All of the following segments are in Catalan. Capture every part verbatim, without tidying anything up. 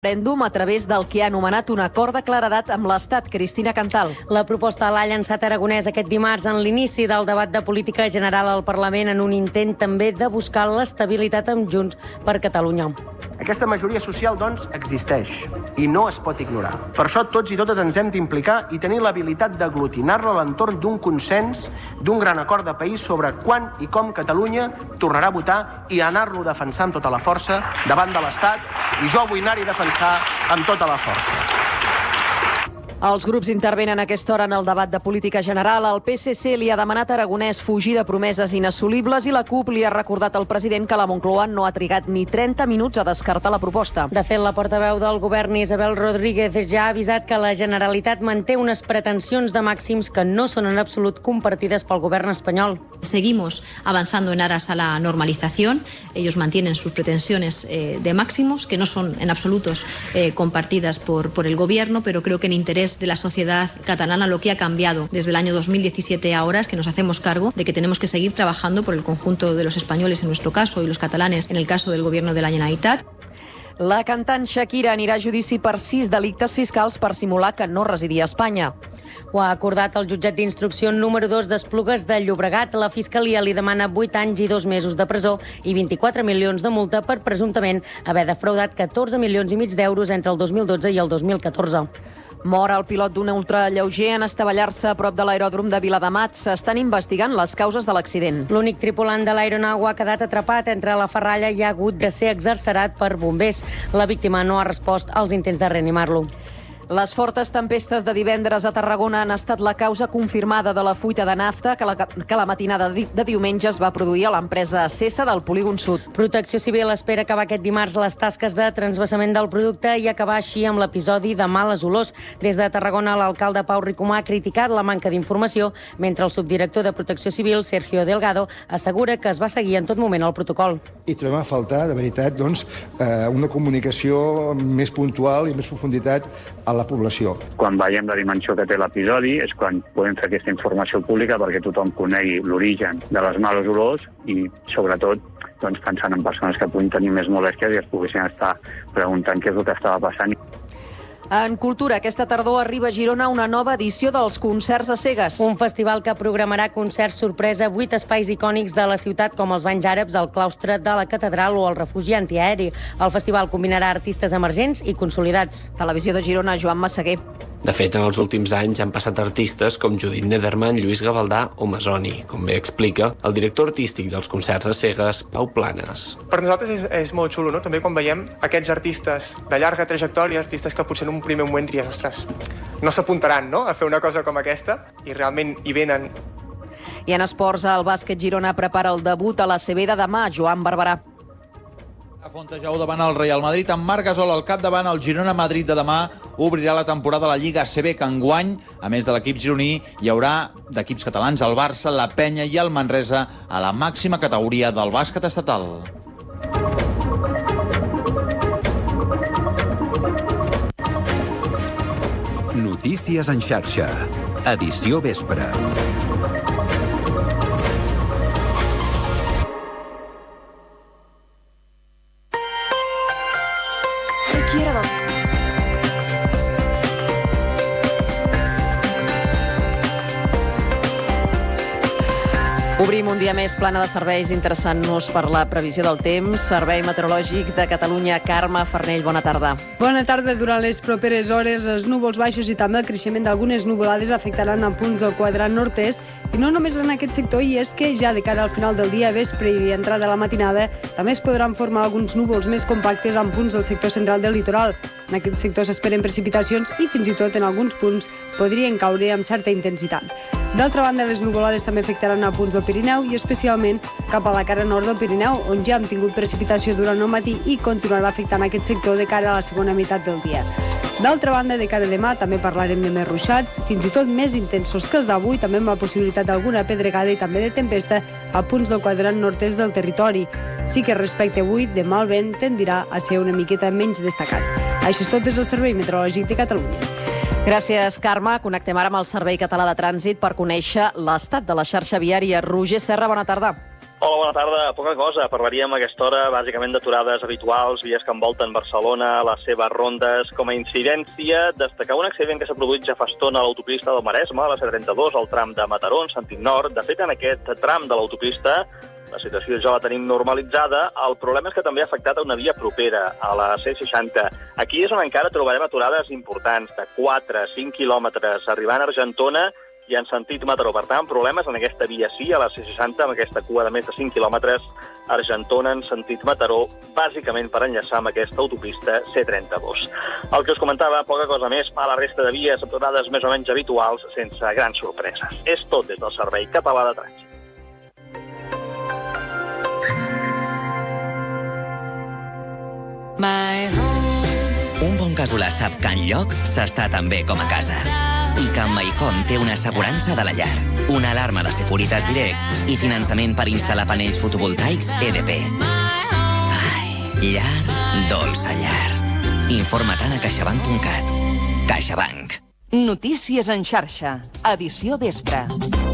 referèndum a través del que ha anomenat un acord de claredat amb l'Estat. Cristina Cantal. La proposta l'ha llançat Aragonès aquest dimarts en l'inici del debat de política general al Parlament en un intent també de buscar l'estabilitat amb Junts per Catalunya. Aquesta majoria social, doncs, existeix i no es pot ignorar. Per això tots i totes ens hem d'implicar i tenir l'habilitat d'aglutinar-la a l'entorn d'un consens, d'un gran acord de país sobre quan i com Catalunya tornarà a votar i anar-lo defensant amb tota la força davant de l'Estat, i jo vull anar-hi a defensar amb tota la força. Els grups intervenen a aquesta hora en el debat de política general. El P S C li ha demanat a Aragonès fugir de promeses inassolibles i la CUP li ha recordat al president que la Moncloa no ha trigat ni trenta minuts a descartar la proposta. De fet, la portaveu del govern, Isabel Rodríguez, ja ha avisat que la Generalitat manté unes pretensions de màxims que no són en absolut compartides pel govern espanyol. Seguimos avanzando en aras a la normalización. Ellos mantienen sus pretensiones eh, de máximos, que no son en absolutos eh, compartidas por, por el gobierno, pero creo que en interés de la sociedad catalana lo que ha cambiado desde el año dos mil diecisiete a ahora es que nos hacemos cargo de que tenemos que seguir trabajando por el conjunto de los españoles en nuestro caso y los catalanes en el caso del gobierno de la Generalitat. La cantant Shakira anirà a judici per sis delictes fiscals per simular que no residia a Espanya. Ho ha acordat el jutjat d'instrucció número dos d'Esplugues de Llobregat. La Fiscalia li demana vuit anys i dos mesos de presó i vint-i-quatre milions de multa per presumptament haver defraudat catorze milions i mig d'euros entre el dos mil dotze i el dos mil catorze. Mor el pilot d'un ultralleuger en estavellar-se a prop de l'aeròdrom de Viladamat. S'estan investigant les causes de l'accident. L'únic tripulant de l'aeronau ha quedat atrapat entre la ferralla i ha hagut de ser exarcerat per bombers. La víctima no ha respost als intents de reanimar-lo. Les fortes tempestes de divendres a Tarragona han estat la causa confirmada de la fuita de nafta que la, que la matinada de, de diumenge es va produir a l'empresa Acesa del Polígon Sud. Protecció Civil espera acabar aquest dimarts les tasques de transvasament del producte i acabar així amb l'episodi de males olors. Des de Tarragona, l'alcalde Pau Ricomà ha criticat la manca d'informació, mentre el subdirector de Protecció Civil, Sergio Delgado, assegura que es va seguir en tot moment el protocol. I trobem a faltar, de veritat, doncs, eh, una comunicació més puntual i més profunditat a la població. Quan veiem la dimensió que té l'episodi és quan podem fer aquesta informació pública perquè tothom conegui l'origen de les males olors i, sobretot, doncs, pensant en persones que puguin tenir més molèsties i es poguessin estar preguntant què és el que estava passant. En cultura, aquesta tardor arriba a Girona una nova edició dels Concerts a Cegues. Un festival que programarà concerts sorpresa a vuit espais icònics de la ciutat, com els banys àrabs, el claustre de la catedral o el refugi antiaeri. El festival combinarà artistes emergents i consolidats. Televisió de Girona, Joan Massaguer. De fet, en els últims anys han passat artistes com Judit Nederman, Lluís Gavaldà o Masoni, com bé explica el director artístic dels Concerts a Cegues, Pau Planes. Per nosaltres és, és molt xulo, no? També quan veiem aquests artistes de llarga trajectòria, artistes que potser en un primer moment diries, ostres, no s'apuntaran, no?, a fer una cosa com aquesta, i realment hi venen. I en esports, el bàsquet Girona prepara el debut a la C B de demà. Joan Barberà. Fontejau davant el Real Madrid, amb Marc Gasol al capdavant. El Girona-Madrid de demà obrirà la temporada a la Lliga A C B, que enguany, a més de l'equip gironí, hi haurà d'equips catalans el Barça, la Penya i el Manresa a la màxima categoria del bàsquet estatal. Notícies en xarxa. Edició vespre. Obrim un dia més plana de serveis, interessant-nos per la previsió del temps. Servei Meteorològic de Catalunya, Carme Farnell, bona tarda. Bona tarda. Durant les properes hores, els núvols baixos i també el creixement d'algunes nuvolades afectaran a punts del quadrant nord-est, i no només en aquest sector, i és que ja de cara al final del dia, vespre i entrada a la matinada, també es podran formar alguns núvols més compactes en punts del sector central del litoral. En aquest sector s'esperen precipitacions i fins i tot en alguns punts podrien caure amb certa intensitat. D'altra banda, les nuvolades també afectaran a punts del Pirineu i especialment cap a la cara nord del Pirineu, on ja hem tingut precipitació durant el matí i continuarà afectant aquest sector de cara a la segona meitat del dia. D'altra banda, de cara a demà també parlarem de més ruixats, fins i tot més intensos que els d'avui, també amb la possibilitat d'alguna pedregada i també de tempesta a punts del quadrant nord-est del territori. Sí que respecte avui, demà el vent tendirà a ser una miqueta menys destacat. Això és tot des del Servei Meteorològic de Catalunya. Gràcies, Carme. Connectem ara amb el Servei Català de Trànsit per conèixer l'estat de la xarxa viària. Roger Serra, bona tarda. Hola, bona tarda. Poca cosa. Parlaríem a aquesta hora bàsicament d'aturades habituals, vies que envolten Barcelona, les seves rondes. Com a incidència, destacar un accident que s'ha produït ja fa estona a l'autopista del Maresme, a la C trenta-dos, al tram de Mataró, en sentit nord. De fet, en aquest tram de l'autopista la situació ja la tenim normalitzada. El problema és que també ha afectat a una via propera, a la C seixanta. Aquí és on encara trobarem aturades importants, de quatre a cinc quilòmetres, arribant a Argentona i en sentit Mataró. Per tant, problemes en aquesta via sí, a la C seixanta, amb aquesta cua de més de cinc quilòmetres, Argentona en sentit Mataró, bàsicament per enllaçar amb aquesta autopista C trenta-dos. El que us comentava, poca cosa més, a la resta de vies, aturades més o menys habituals, sense grans sorpreses. És tot des del Servei Català de Trànsit. Un bon casolà sap que enlloc s'està tan bé com a casa. I que en MyHome té una assegurança de la llar, una alarma de Securitas Direct i finançament per instal·lar panells fotovoltaics E D P. Ai, llar, dolça llar. Informa-te'n a caixabank punt cat. CaixaBank. Notícies en xarxa. Edició vespre.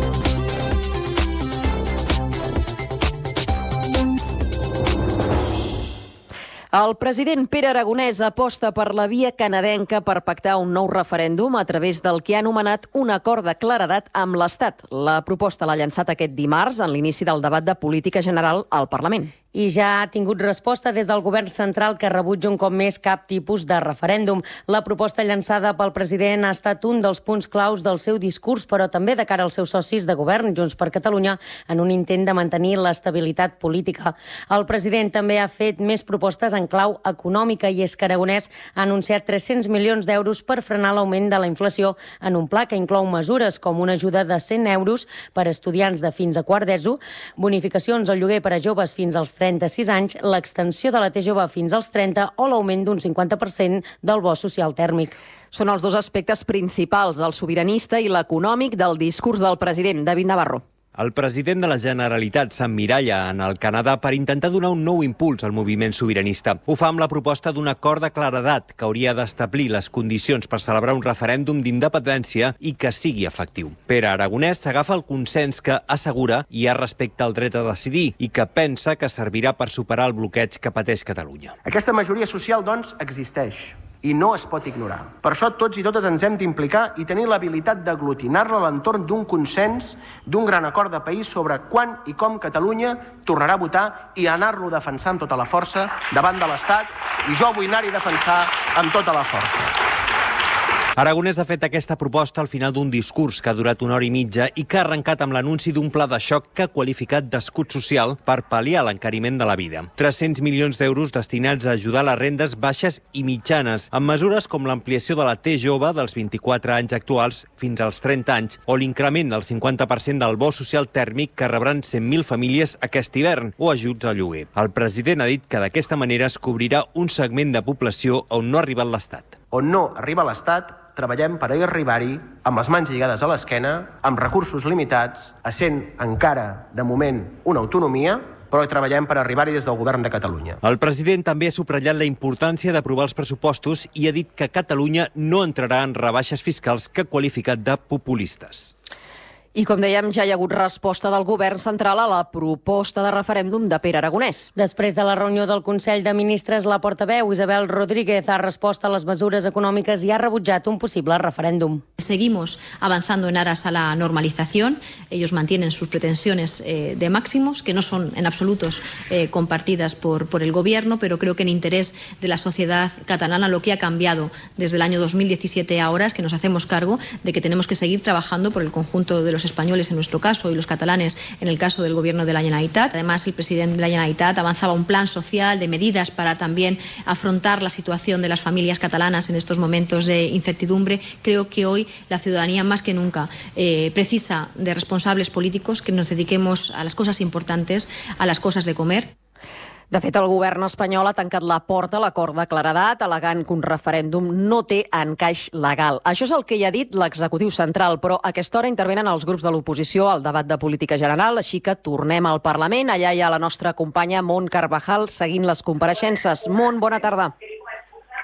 El president Pere Aragonès aposta per la via canadenca per pactar un nou referèndum a través del que ha anomenat un acord de claredat amb l'Estat. La proposta l'ha llançat aquest dimarts en l'inici del debat de política general al Parlament. I ja ha tingut resposta des del govern central, que rebutja un cop més cap tipus de referèndum. La proposta llançada pel president ha estat un dels punts claus del seu discurs, però també de cara als seus socis de govern, Junts per Catalunya, en un intent de mantenir l'estabilitat política. El president també ha fet més propostes en clau econòmica, i és que Aragonès ha anunciat tres-cents milions d'euros per frenar l'augment de la inflació en un pla que inclou mesures com una ajuda de cent euros per a estudiants de fins a quart d'ESO, bonificacions al lloguer per a joves fins als trenta-sis anys, l'extensió de la T jove fins als trenta o l'augment d'un cinquanta per cent del bo social tèrmic. Són els dos aspectes principals, el sobiranista i l'econòmic, del discurs del president. David Navarro. El president de la Generalitat s'emmiralla en el Canadà per intentar donar un nou impuls al moviment sobiranista. Ho fa amb la proposta d'un acord de claredat que hauria d'establir les condicions per celebrar un referèndum d'independència i que sigui efectiu. Pere Aragonès s'agafa el consens que assegura hi ha respecte al dret a decidir i que pensa que servirà per superar el bloqueig que pateix Catalunya. Aquesta majoria social, doncs, existeix i no es pot ignorar. Per això tots i totes ens hem d'implicar i tenir l'habilitat d'aglutinar-la a l'entorn d'un consens, d'un gran acord de país sobre quan i com Catalunya tornarà a votar i anar-lo a defensar amb tota la força davant de l'Estat, i jo vull anar-hi a defensar amb tota la força. Aragonès ha fet aquesta proposta al final d'un discurs que ha durat una hora i mitja i que ha arrencat amb l'anunci d'un pla de xoc que ha qualificat d'escut social per pal·liar l'encariment de la vida. tres-cents milions d'euros destinats a ajudar les rendes baixes i mitjanes, amb mesures com l'ampliació de la T jove dels vint-i-quatre anys actuals fins als trenta anys o l'increment del cinquanta per cent del bo social tèrmic que rebran cent mil famílies aquest hivern o ajuts al lloguer. El president ha dit que d'aquesta manera es cobrirà un segment de població on no ha arribat l'Estat. On no arriba l'Estat, treballem per arribar-hi amb les mans lligades a l'esquena, amb recursos limitats, essent encara, de moment, una autonomia, però hi treballem per arribar-hi des del govern de Catalunya. El president també ha subratllat la importància d'aprovar els pressupostos i ha dit que Catalunya no entrarà en rebaixes fiscals que ha qualificat de populistes. I, com dèiem, ja hi ha hagut resposta del govern central a la proposta de referèndum de Pere Aragonès. Després de la reunió del Consell de Ministres, la portaveu Isabel Rodríguez ha respost a les mesures econòmiques i ha rebutjat un possible referèndum. Seguimos avanzando en aras a la normalización. Ellos mantienen sus pretensiones eh, de máximos, que no son en absolutos eh, compartidas por, por el Gobierno, pero creo que en interés de la sociedad catalana lo que ha cambiado desde el año dos mil diecisiete a ahora es que nos hacemos cargo de que tenemos que seguir trabajando por el conjunto de los españoles en nuestro caso y los catalanes en el caso del Gobierno de la Generalitat. Además, el presidente de la Generalitat avanzaba un plan social de medidas para también afrontar la situación de las familias catalanas en estos momentos de incertidumbre. Creo que hoy la ciudadanía más que nunca eh, precisa de responsables políticos que nos dediquemos a las cosas importantes, a las cosas de comer. De fet, el govern espanyol ha tancat la porta a l'acord de claredat, al·legant que un referèndum no té encaix legal. Això és el que hi ha dit l'executiu central, però a aquesta hora intervenen els grups de l'oposició al debat de política general, així que tornem al Parlament. Allà hi ha la nostra companya Mont Carvajal seguint les compareixences. Mont, bona tarda.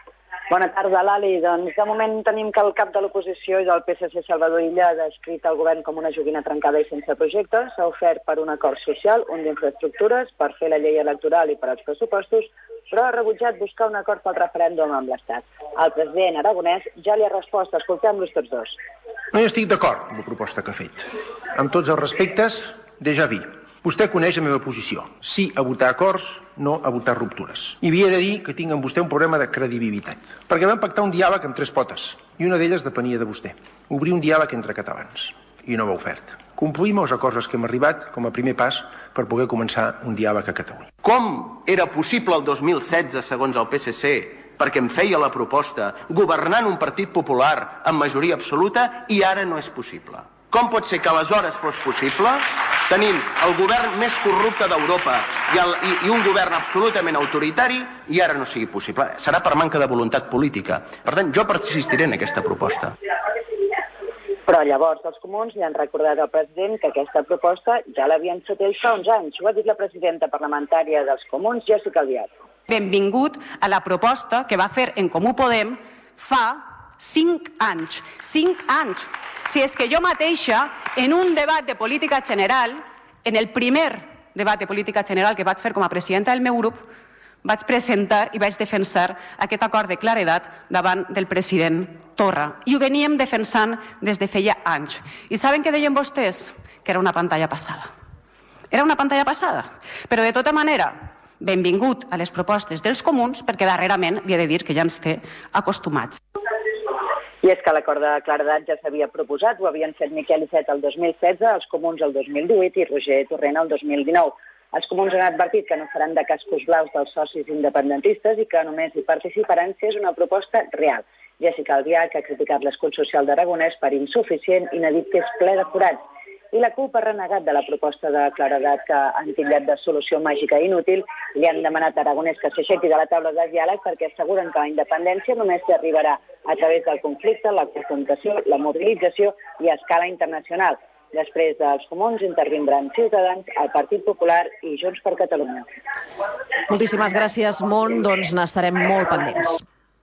Bona tarda, Lali. Doncs de moment tenim que el cap de l'oposició i del P S C, Salvador Illa, ha descrit el govern com una joguina trencada i sense projectes. S'ha ofert per un acord social, un d'infraestructures, per fer la llei electoral i per als pressupostos, però ha rebutjat buscar un acord pel referèndum amb l'Estat. El president aragonès ja li ha respost. Escoltem-los tots dos. No hi estic d'acord amb la proposta que ha fet. Amb tots els respectes, déjà vu. Vostè coneix la meva posició. Sí a votar acords, no a votar ruptures. I havia de dir que tinc amb vostè un problema de credibilitat. Perquè vam pactar un diàleg amb tres potes, i una d'elles depenia de vostè. Obrir un diàleg entre catalans. I no m'ha ofert. Complim els acords als que hem arribat com a primer pas per poder començar un diàleg a Catalunya. Com era possible el dos mil setze, segons el P S C, perquè em feia la proposta, governant un partit popular amb majoria absoluta, i ara no és possible? Com pot ser que aleshores fos possible, tenint el govern més corrupte d'Europa i, el, i, i un govern absolutament autoritari, i ara no sigui possible? Serà per manca de voluntat política. Per tant, jo persistiré en aquesta proposta. Però llavors els comuns li han recordat al president que aquesta proposta ja l'havien fet ells fa uns anys. Ho ha dit la presidenta parlamentària dels comuns, Jessica Albiach. Benvingut a la proposta que va fer en Comú Podem fa cinc anys. Cinc anys. Si és que jo mateixa, en un debat de política general, en el primer debat de política general que vaig fer com a presidenta del meu grup, vaig presentar i vaig defensar aquest acord de claredat davant del president Torra. I ho veníem defensant des de feia anys. I saben què deien vostès? Que era una pantalla passada. Era una pantalla passada. Però de tota manera, benvingut a les propostes dels comuns, perquè darrerament li he de dir que ja ens té acostumats. I és que l'acord de claredat ja s'havia proposat, ho havien fet Miquel Iceta el dos mil setze, els comuns el dos mil divuit i Roger Torrent el dos mil dinou. Els comuns han advertit que no faran de cascos blaus dels socis independentistes i que només hi participaran si és una proposta real. Jessica Albiach ha criticat l'escut social d'Aragonès per insuficient i n'ha dit que és ple de forats. I la CUP ha renegat de la proposta de claredat que han titllat de solució màgica i inútil. Li han demanat a Aragonès que s'aixequi de la taula de diàleg perquè asseguren que la independència només s'hi arribarà a través del conflicte, la confrontació, la mobilització i a escala internacional. Després dels comuns intervindran Ciutadans, el Partit Popular i Junts per Catalunya. Moltíssimes gràcies, Mont. Doncs n'estarem molt pendents.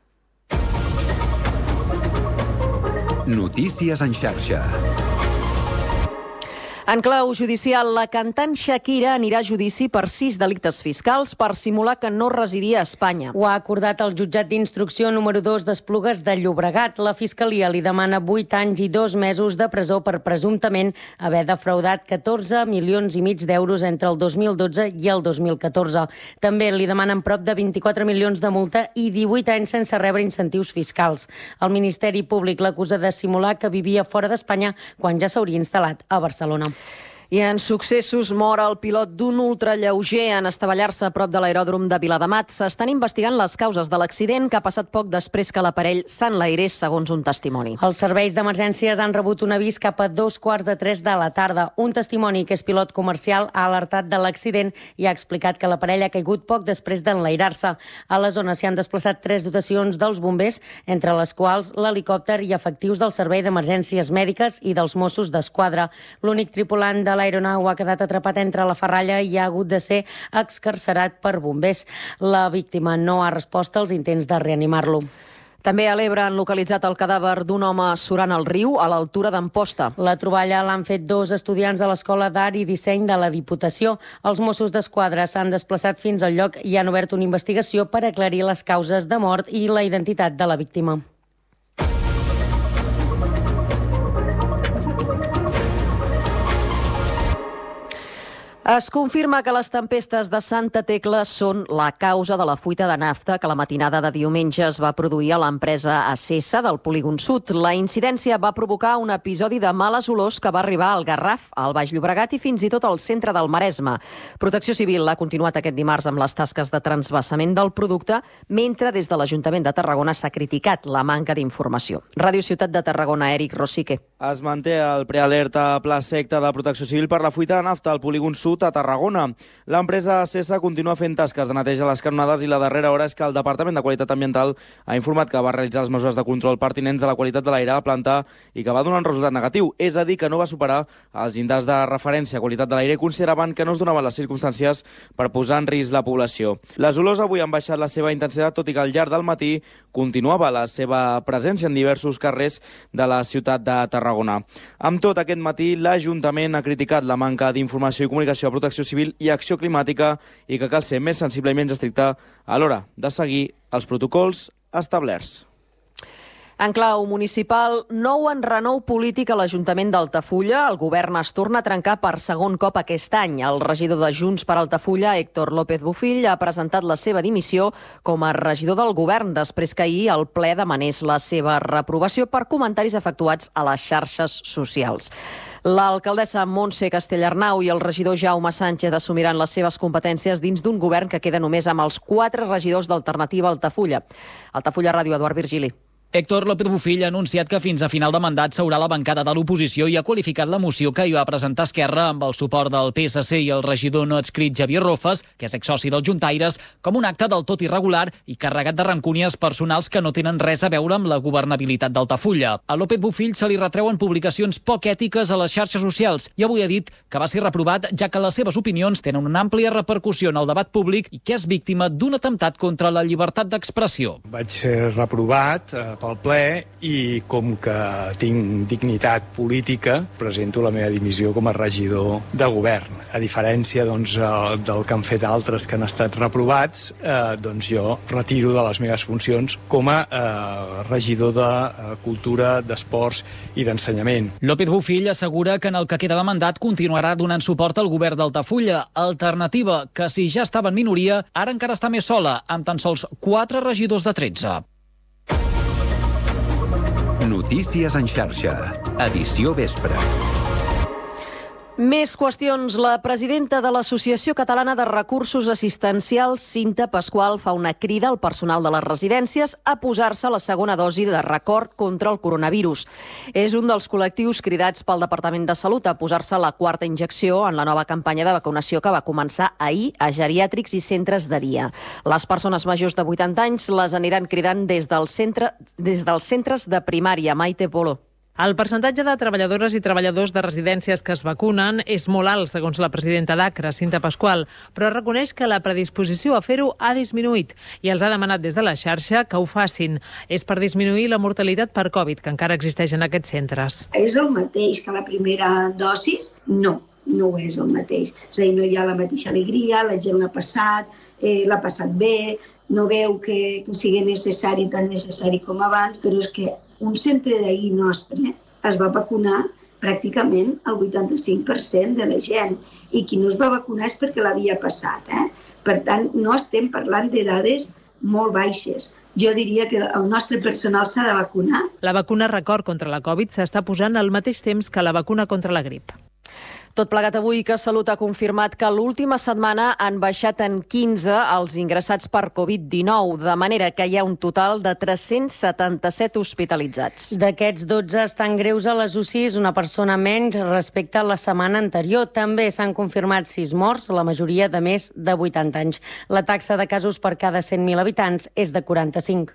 Notícies en xarxa. En clau judicial, la cantant Shakira anirà a judici per sis delictes fiscals per simular que no residia a Espanya. Ho ha acordat el jutjat d'instrucció número dos d'Esplugues de Llobregat. La Fiscalia li demana vuit anys i dos mesos de presó per presumptament haver defraudat catorze milions i mig d'euros entre el dos mil dotze i el dos mil catorze. També li demanen prop de vint-i-quatre milions de multa i divuit anys sense rebre incentius fiscals. El Ministeri Públic l'acusa de simular que vivia fora d'Espanya quan ja s'hauria instal·lat a Barcelona. I en successos mor el pilot d'un ultralleuger en estavellar-se a prop de l'aeròdrom de Viladamat. S'estan investigant les causes de l'accident que ha passat poc després que l'aparell s'enlairés, segons un testimoni. Els serveis d'emergències han rebut un avís cap a dos quarts de tres de la tarda. Un testimoni, que és pilot comercial, ha alertat de l'accident i ha explicat que l'aparell ha caigut poc després d'enlairar-se. A la zona s'hi han desplaçat tres dotacions dels bombers, entre les quals l'helicòpter i efectius del Servei d'Emergències Mèdiques i dels Mossos d'Esquadra. L'únic tripulant de l'aeronau ha quedat atrapat entre la ferralla i ha hagut de ser excarcerat per bombers. La víctima no ha respost als intents de reanimar-lo. També a l'Ebre han localitzat el cadàver d'un home surant al riu a l'altura d'Amposta. La troballa l'han fet dos estudiants de l'Escola d'Art i Disseny de la Diputació. Els Mossos d'Esquadra s'han desplaçat fins al lloc i han obert una investigació per aclarir les causes de mort i la identitat de la víctima. Es confirma que les tempestes de Santa Tecla són la causa de la fuita de nafta que la matinada de diumenge es va produir a l'empresa Acesa del Polígon Sud. La incidència va provocar un episodi de males olors que va arribar al Garraf, al Baix Llobregat i fins i tot al centre del Maresme. Protecció Civil ha continuat aquest dimarts amb les tasques de transvasament del producte, mentre des de l'Ajuntament de Tarragona s'ha criticat la manca d'informació. Ràdio Ciutat de Tarragona, Eric Rosique. Es manté el prealerta a pla secta de Protecció Civil per la fuita de nafta al Polígon Sud a Tarragona. L'empresa Acesa continua fent tasques de neteja a les canonades i la darrera hora és que el Departament de Qualitat Ambiental ha informat que va realitzar les mesures de control pertinents de la qualitat de l'aire a la planta i que va donar un resultat negatiu, és a dir, que no va superar els índexs de referència a qualitat de l'aire i consideraven que no es donaven les circumstàncies per posar en risc la població. Les olors avui han baixat la seva intensitat, tot i que al llarg del matí continuava la seva presència en diversos carrers de la ciutat de Tarragona. Amb tot, aquest matí l'Ajuntament ha criticat la manca d'informació i comunicació a Protecció Civil i Acció Climàtica i que cal ser més sensible i menys estricte a l'hora de seguir els protocols establerts. En clau municipal, nou enrenou polític a l'Ajuntament d'Altafulla. El govern es torna a trencar per segon cop aquest any. El regidor de Junts per Altafulla, Héctor López Bofill, ha presentat la seva dimissió com a regidor del govern després que ahir el ple demanés la seva reprovació per comentaris efectuats a les xarxes socials. L'alcaldessa Montse Castellarnau i el regidor Jaume Sánchez assumiran les seves competències dins d'un govern que queda només amb els quatre regidors d'Alternativa Altafulla. Altafulla Ràdio, Eduard Virgili. Héctor López Bofill ha anunciat que fins a final de mandat s'haurà la bancada de l'oposició i ha qualificat la moció que hi va presentar Esquerra amb el suport del P S C i el regidor no adscrit Javier Rofes, que és exsoci dels Juntaires, com un acte del tot irregular i carregat de rancúnies personals que no tenen res a veure amb la governabilitat d'Altafulla. A López Bofill se li retreuen publicacions poc ètiques a les xarxes socials i avui ha dit que va ser reprovat ja que les seves opinions tenen una àmplia repercussió en el debat públic i que és víctima d'un atemptat contra la llibertat d'expressió. Vaig ser reprovat eh, pel ple i com que tinc dignitat política presento la meva dimissió com a regidor de govern. A diferència doncs, del que han fet altres que han estat reprovats, eh, doncs jo retiro de les meves funcions com a eh, regidor de eh, cultura, d'esports i d'ensenyament. López Bofill assegura que en el que queda de mandat continuarà donant suport al govern d'Altafulla, alternativa que si ja estava en minoria ara encara està més sola, amb tan sols quatre regidors de tretze. Notícies en xarxa. Edició vespre. Més qüestions. La presidenta de l'Associació Catalana de Recursos Assistencials, Cinta Pasqual, fa una crida al personal de les residències a posar-se la segona dosi de record contra el coronavirus. És un dels col·lectius cridats pel Departament de Salut a posar-se la quarta injecció en la nova campanya de vacunació que va començar ahir a geriàtrics i centres de dia. Les persones majors de vuitanta anys les aniran cridant des del centre, des dels centres de primària. Maite Polo. El percentatge de treballadores i treballadors de residències que es vacunen és molt alt, segons la presidenta d'Acra, Cinta Pasqual, però reconeix que la predisposició a fer-ho ha disminuït i els ha demanat des de la xarxa que ho facin. És per disminuir la mortalitat per Covid, que encara existeix en aquests centres. És el mateix que la primera dosis? No, no és el mateix. És a dir, no hi ha la mateixa alegria, la gent l'ha passat, eh, l'ha passat bé, no veu que, que sigui necessari, tan necessari com abans, però és que un centre d'ahir nostre es va vacunar pràcticament el vuitanta-cinc per cent de la gent i qui no es va vacunar és perquè l'havia passat. Eh? Per tant, no estem parlant de dades molt baixes. Jo diria que el nostre personal s'ha de vacunar. La vacuna record contra la Covid s'està posant al mateix temps que la vacuna contra la grip. Tot plegat avui que Salut ha confirmat que l'última setmana han baixat en quinze els ingressats per Covid dinou, de manera que hi ha un total de tres-cents setanta-set hospitalitzats. D'aquests, dotze estan greus a les U C Is, una persona menys respecte a la setmana anterior. També s'han confirmat sis morts, la majoria de més de vuitanta anys. La taxa de casos per cada cent mil habitants és de quaranta-cinc.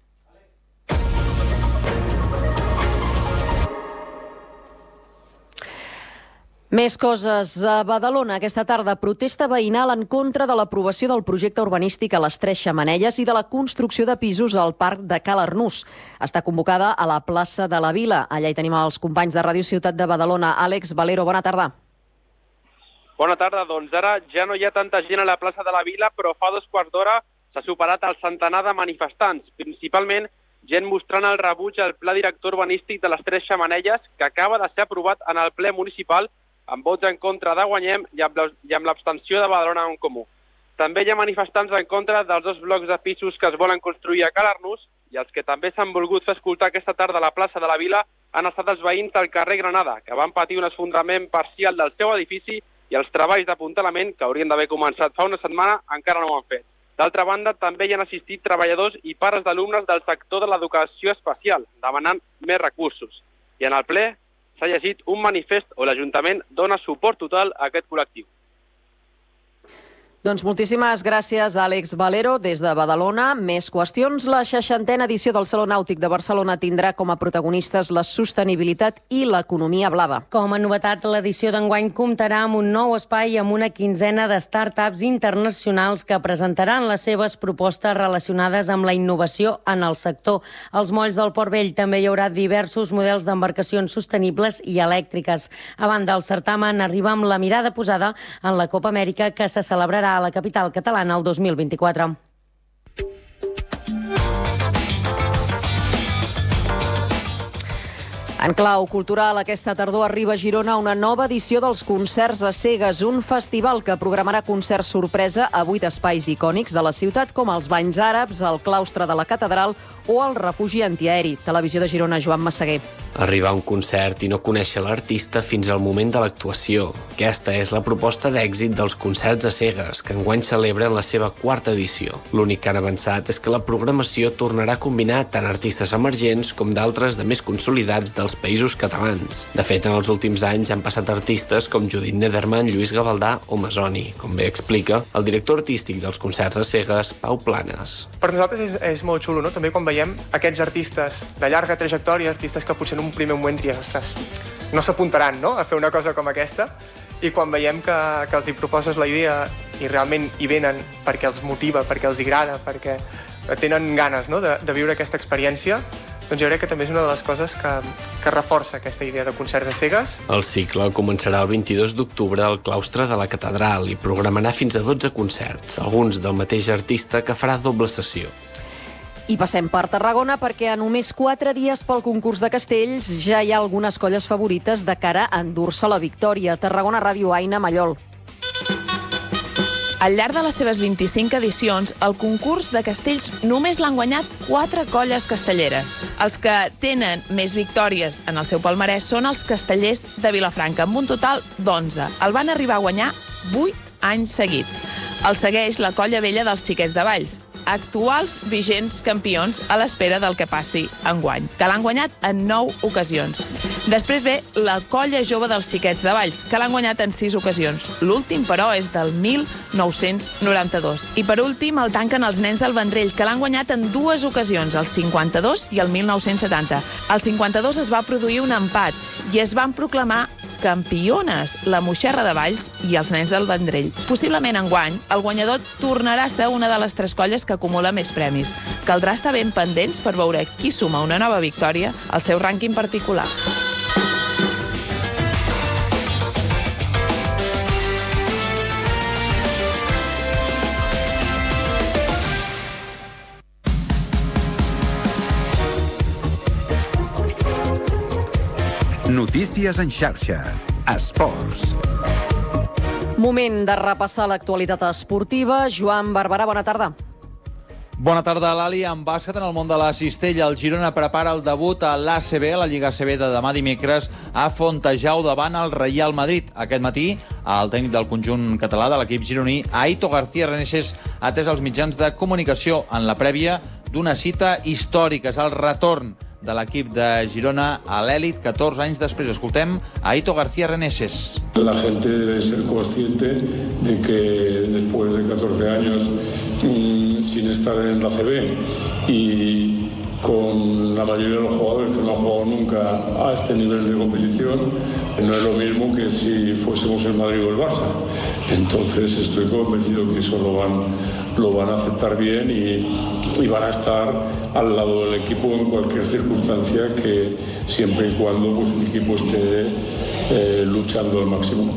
Més coses. A Badalona, aquesta tarda, protesta veïnal en contra de l'aprovació del projecte urbanístic a les Tres Xemeneies i de la construcció de pisos al parc de Cal Arnús. Està convocada a la plaça de la Vila. Allà hi tenim els companys de Ràdio Ciutat de Badalona. Àlex Valero, bona tarda. Bona tarda. Doncs ara ja no hi ha tanta gent a la plaça de la Vila, però fa dos quarts d'hora s'ha superat el centenar de manifestants, principalment gent mostrant el rebuig al pla director urbanístic de les Tres Xemeneies, que acaba de ser aprovat en el ple municipal amb vots en contra de Guanyem i amb l'abstenció de Badalona en Comú. També hi ha manifestants en contra dels dos blocs de pisos que es volen construir a Cal Arnús i els que també s'han volgut fer escoltar aquesta tarda a la plaça de la Vila han estat els veïns del carrer Granada, que van patir un esfondrament parcial del seu edifici i els treballs d'apuntalament, que haurien d'haver començat fa una setmana, encara no ho han fet. D'altra banda, també hi han assistit treballadors i pares d'alumnes del sector de l'educació especial, demanant més recursos. I en el ple s'ha llegit un manifest on l'Ajuntament dona suport total a aquest col·lectiu. Doncs moltíssimes gràcies, Àlex Valero, des de Badalona. Més qüestions. La seixantena edició del Saló Nàutic de Barcelona tindrà com a protagonistes la sostenibilitat i l'economia blava. Com a novetat, l'edició d'enguany comptarà amb un nou espai amb una quinzena de start-ups internacionals que presentaran les seves propostes relacionades amb la innovació en el sector. Als molls del Port Vell també hi haurà diversos models d'embarcacions sostenibles i elèctriques. A banda, el certamen arriba amb la mirada posada en la Copa Amèrica, que se celebrarà a la capital catalana el dos mil vint-i-quatre. En clau cultural, aquesta tardor arriba a Girona una nova edició dels Concerts a Cegues, un festival que programarà concerts sorpresa a vuit espais icònics de la ciutat, com els banys àrabs, el claustre de la catedral o el refugi antiaeri. Televisió de Girona, Joan Massaguer. Arribar a un concert i no conèixer l'artista fins al moment de l'actuació. Aquesta és la proposta d'èxit dels Concerts a Cegues, que enguany celebren la seva quarta edició. L'únic que han avançat és que la programació tornarà a combinar tant artistes emergents com d'altres de més consolidats dels països catalans. De fet, en els últims anys han passat artistes com Judit Nederman, Lluís Gavaldà o Masoni, com bé explica el director artístic dels Concerts a Cegues, Pau Planes. Per nosaltres és, és molt xulo, no? També quan veiem aquests artistes de llarga trajectòria, artistes que potser en un primer moment tries, ostres, no s'apuntaran, no?, a fer una cosa com aquesta, i quan veiem que, que els hi proposes la idea i realment hi venen perquè els motiva, perquè els agrada, perquè tenen ganes, no?, de, de viure aquesta experiència, doncs jo crec que també és una de les coses que, que reforça aquesta idea de Concerts a Cegues. El cicle començarà el vint-i-dos d'octubre al claustre de la catedral i programarà fins a dotze concerts, alguns del mateix artista, que farà doble sessió. I passem per Tarragona, perquè a només quatre dies pel concurs de castells ja hi ha algunes colles favorites de cara a endur-se la victòria. Tarragona Ràdio, Aina Mallol. Al llarg de les seves vint-i-cinc edicions, el concurs de castells només l'han guanyat quatre colles castelleres. Els que tenen més victòries en el seu palmarès són els castellers de Vilafranca, amb un total d'onze. El van arribar a guanyar vuit anys seguits. El segueix la colla vella dels Xiquets de Valls, actuals vigents campions a l'espera del que passi enguany, que l'han guanyat en nou ocasions. Després ve la colla jove dels Xiquets de Valls, que l'han guanyat en sis ocasions. L'últim, però, és del mil nou-cents noranta-dos. I per últim el tanquen els Nens del Vendrell, que l'han guanyat en dues ocasions, el cinquanta-dos i el mil nou-cents setanta. El cinquanta-dos es va produir un empat i es van proclamar campiones la Moixerra de Valls i els Nens del Vendrell. Possiblement enguany, el guanyador tornarà a ser una de les tres colles que acumula més premis. Caldrà estar ben pendents per veure qui suma una nova victòria al seu rànquing particular. Notícies en xarxa. Esports. Moment de repassar l'actualitat esportiva. Joan Barberà, bona tarda. Bona tarda, Lali. En bàsquet, en el món de la cistella, el Girona prepara el debut a l'A C B, a la Lliga A C B de demà dimecres, a Fontejau davant el Reial Madrid. Aquest matí, el tècnic del conjunt català de l'equip gironí, Aito García Reneses, ha atès els mitjans de comunicació en la prèvia d'una cita històrica. És el retorn de l'equip de Girona a l'èlit catorze anys després. Escoltem a Aito García Reneses. La gente debe ser consciente de que después de catorce años mmm, sin estar en la A C B y con la mayoría de los jugadores que no han jugado nunca a este nivel de competición, no es lo mismo que si fuésemos el Madrid o el Barça. Entonces estoy convencido que eso lo van, lo van a aceptar bien y, y van a estar al lado del equipo en cualquier circunstancia, que siempre y cuando pues, el equipo esté eh, luchando al máximo.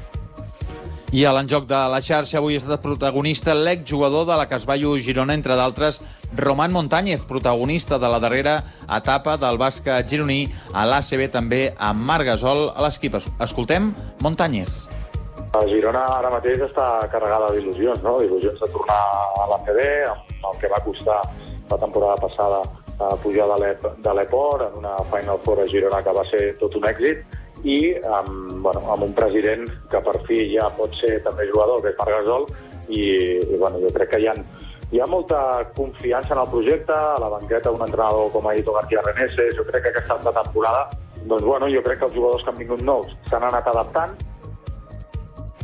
I a l'enjoc de la xarxa avui ha estat protagonista l'exjugador de la Casballo Girona, entre d'altres, Román Montañez, protagonista de la darrera etapa del bàsquet gironí a l'A C B, també amb Marc Gasol a l'equip. Escoltem Montañez. El Girona ara mateix està carregada d'il·lusions, no? D'il·lusions de tornar a l'A C B, amb el que va costar la temporada passada a pujar de l'Eport, en una Final Four a Girona que va ser tot un èxit, i amb, bueno, amb un president que per fi ja pot ser també jugador, que és Marc Gasol, i, i bueno, jo crec que hi ha, hi ha molta confiança en el projecte, a la banqueta un entrenador com Aito García Reneses. Jo crec que aquesta temporada, doncs bueno, jo crec que els jugadors que han vingut nous s'han anat adaptant.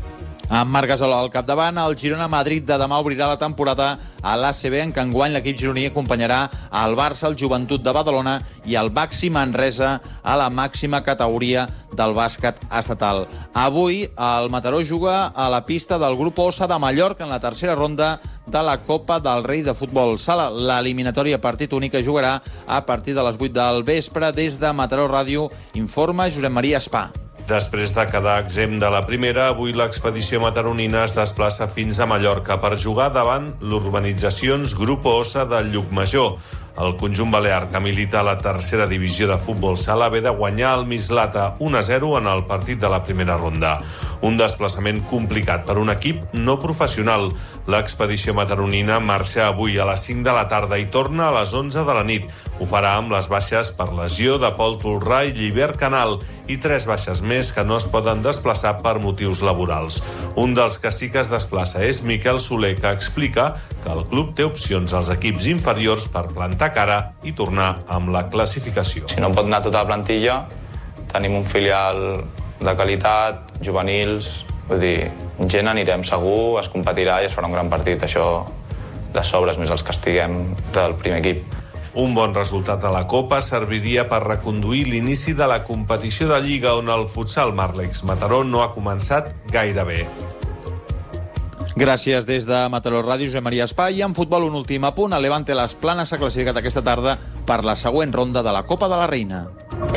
Amb Marc Gasol al capdavant, el Girona-Madrid de demà obrirà la temporada a l'A C B, en què enguany l'equip gironí acompanyarà el Barça, el Joventut de Badalona i el Baxi Manresa a la màxima categoria del bàsquet estatal. Avui, el Mataró juga a la pista del Grup Ossa de Mallorca en la tercera ronda de la Copa del Rei de Futbol Sala. L'eliminatòria partit únic es jugarà a partir de les vuit del vespre. Des de Mataró Ràdio informa Josep Maria Espà. Després de quedar exempt de la primera, avui l'expedició mataronina es desplaça fins a Mallorca per jugar davant l'Urbanitzacions Grup Ossa de Llucmajor. El conjunt balear, que milita a la tercera divisió de futbol sala, ve de guanyar el Mislata un a zero en el partit de la primera ronda. Un desplaçament complicat per un equip no professional. L'expedició mataronina marxa avui a les cinc de la tarda i torna a les onze de la nit. Ho farà amb les baixes per lesió de Pol Tolrà i Llibert Canal i tres baixes més que no es poden desplaçar per motius laborals. Un dels que sí que es desplaça és Miquel Soler, que explica que el club té opcions als equips inferiors per plantar cara i tornar amb la classificació. Si no pot anar tota la plantilla, tenim un filial de qualitat, juvenils, vull dir, gent anirem segur, es competirà i es farà un gran partit. Això de sobres, més els que estiguem del primer equip. Un bon resultat a la Copa serviria per reconduir l'inici de la competició de Lliga, on el futsal Marlex Mataró no ha començat gaire bé. Gràcies des de Mataró Ràdio, Josep Maria Espà. I en futbol, un últim apunt. El Levante Las Planes s'ha classificat aquesta tarda per la següent ronda de la Copa de la Reina.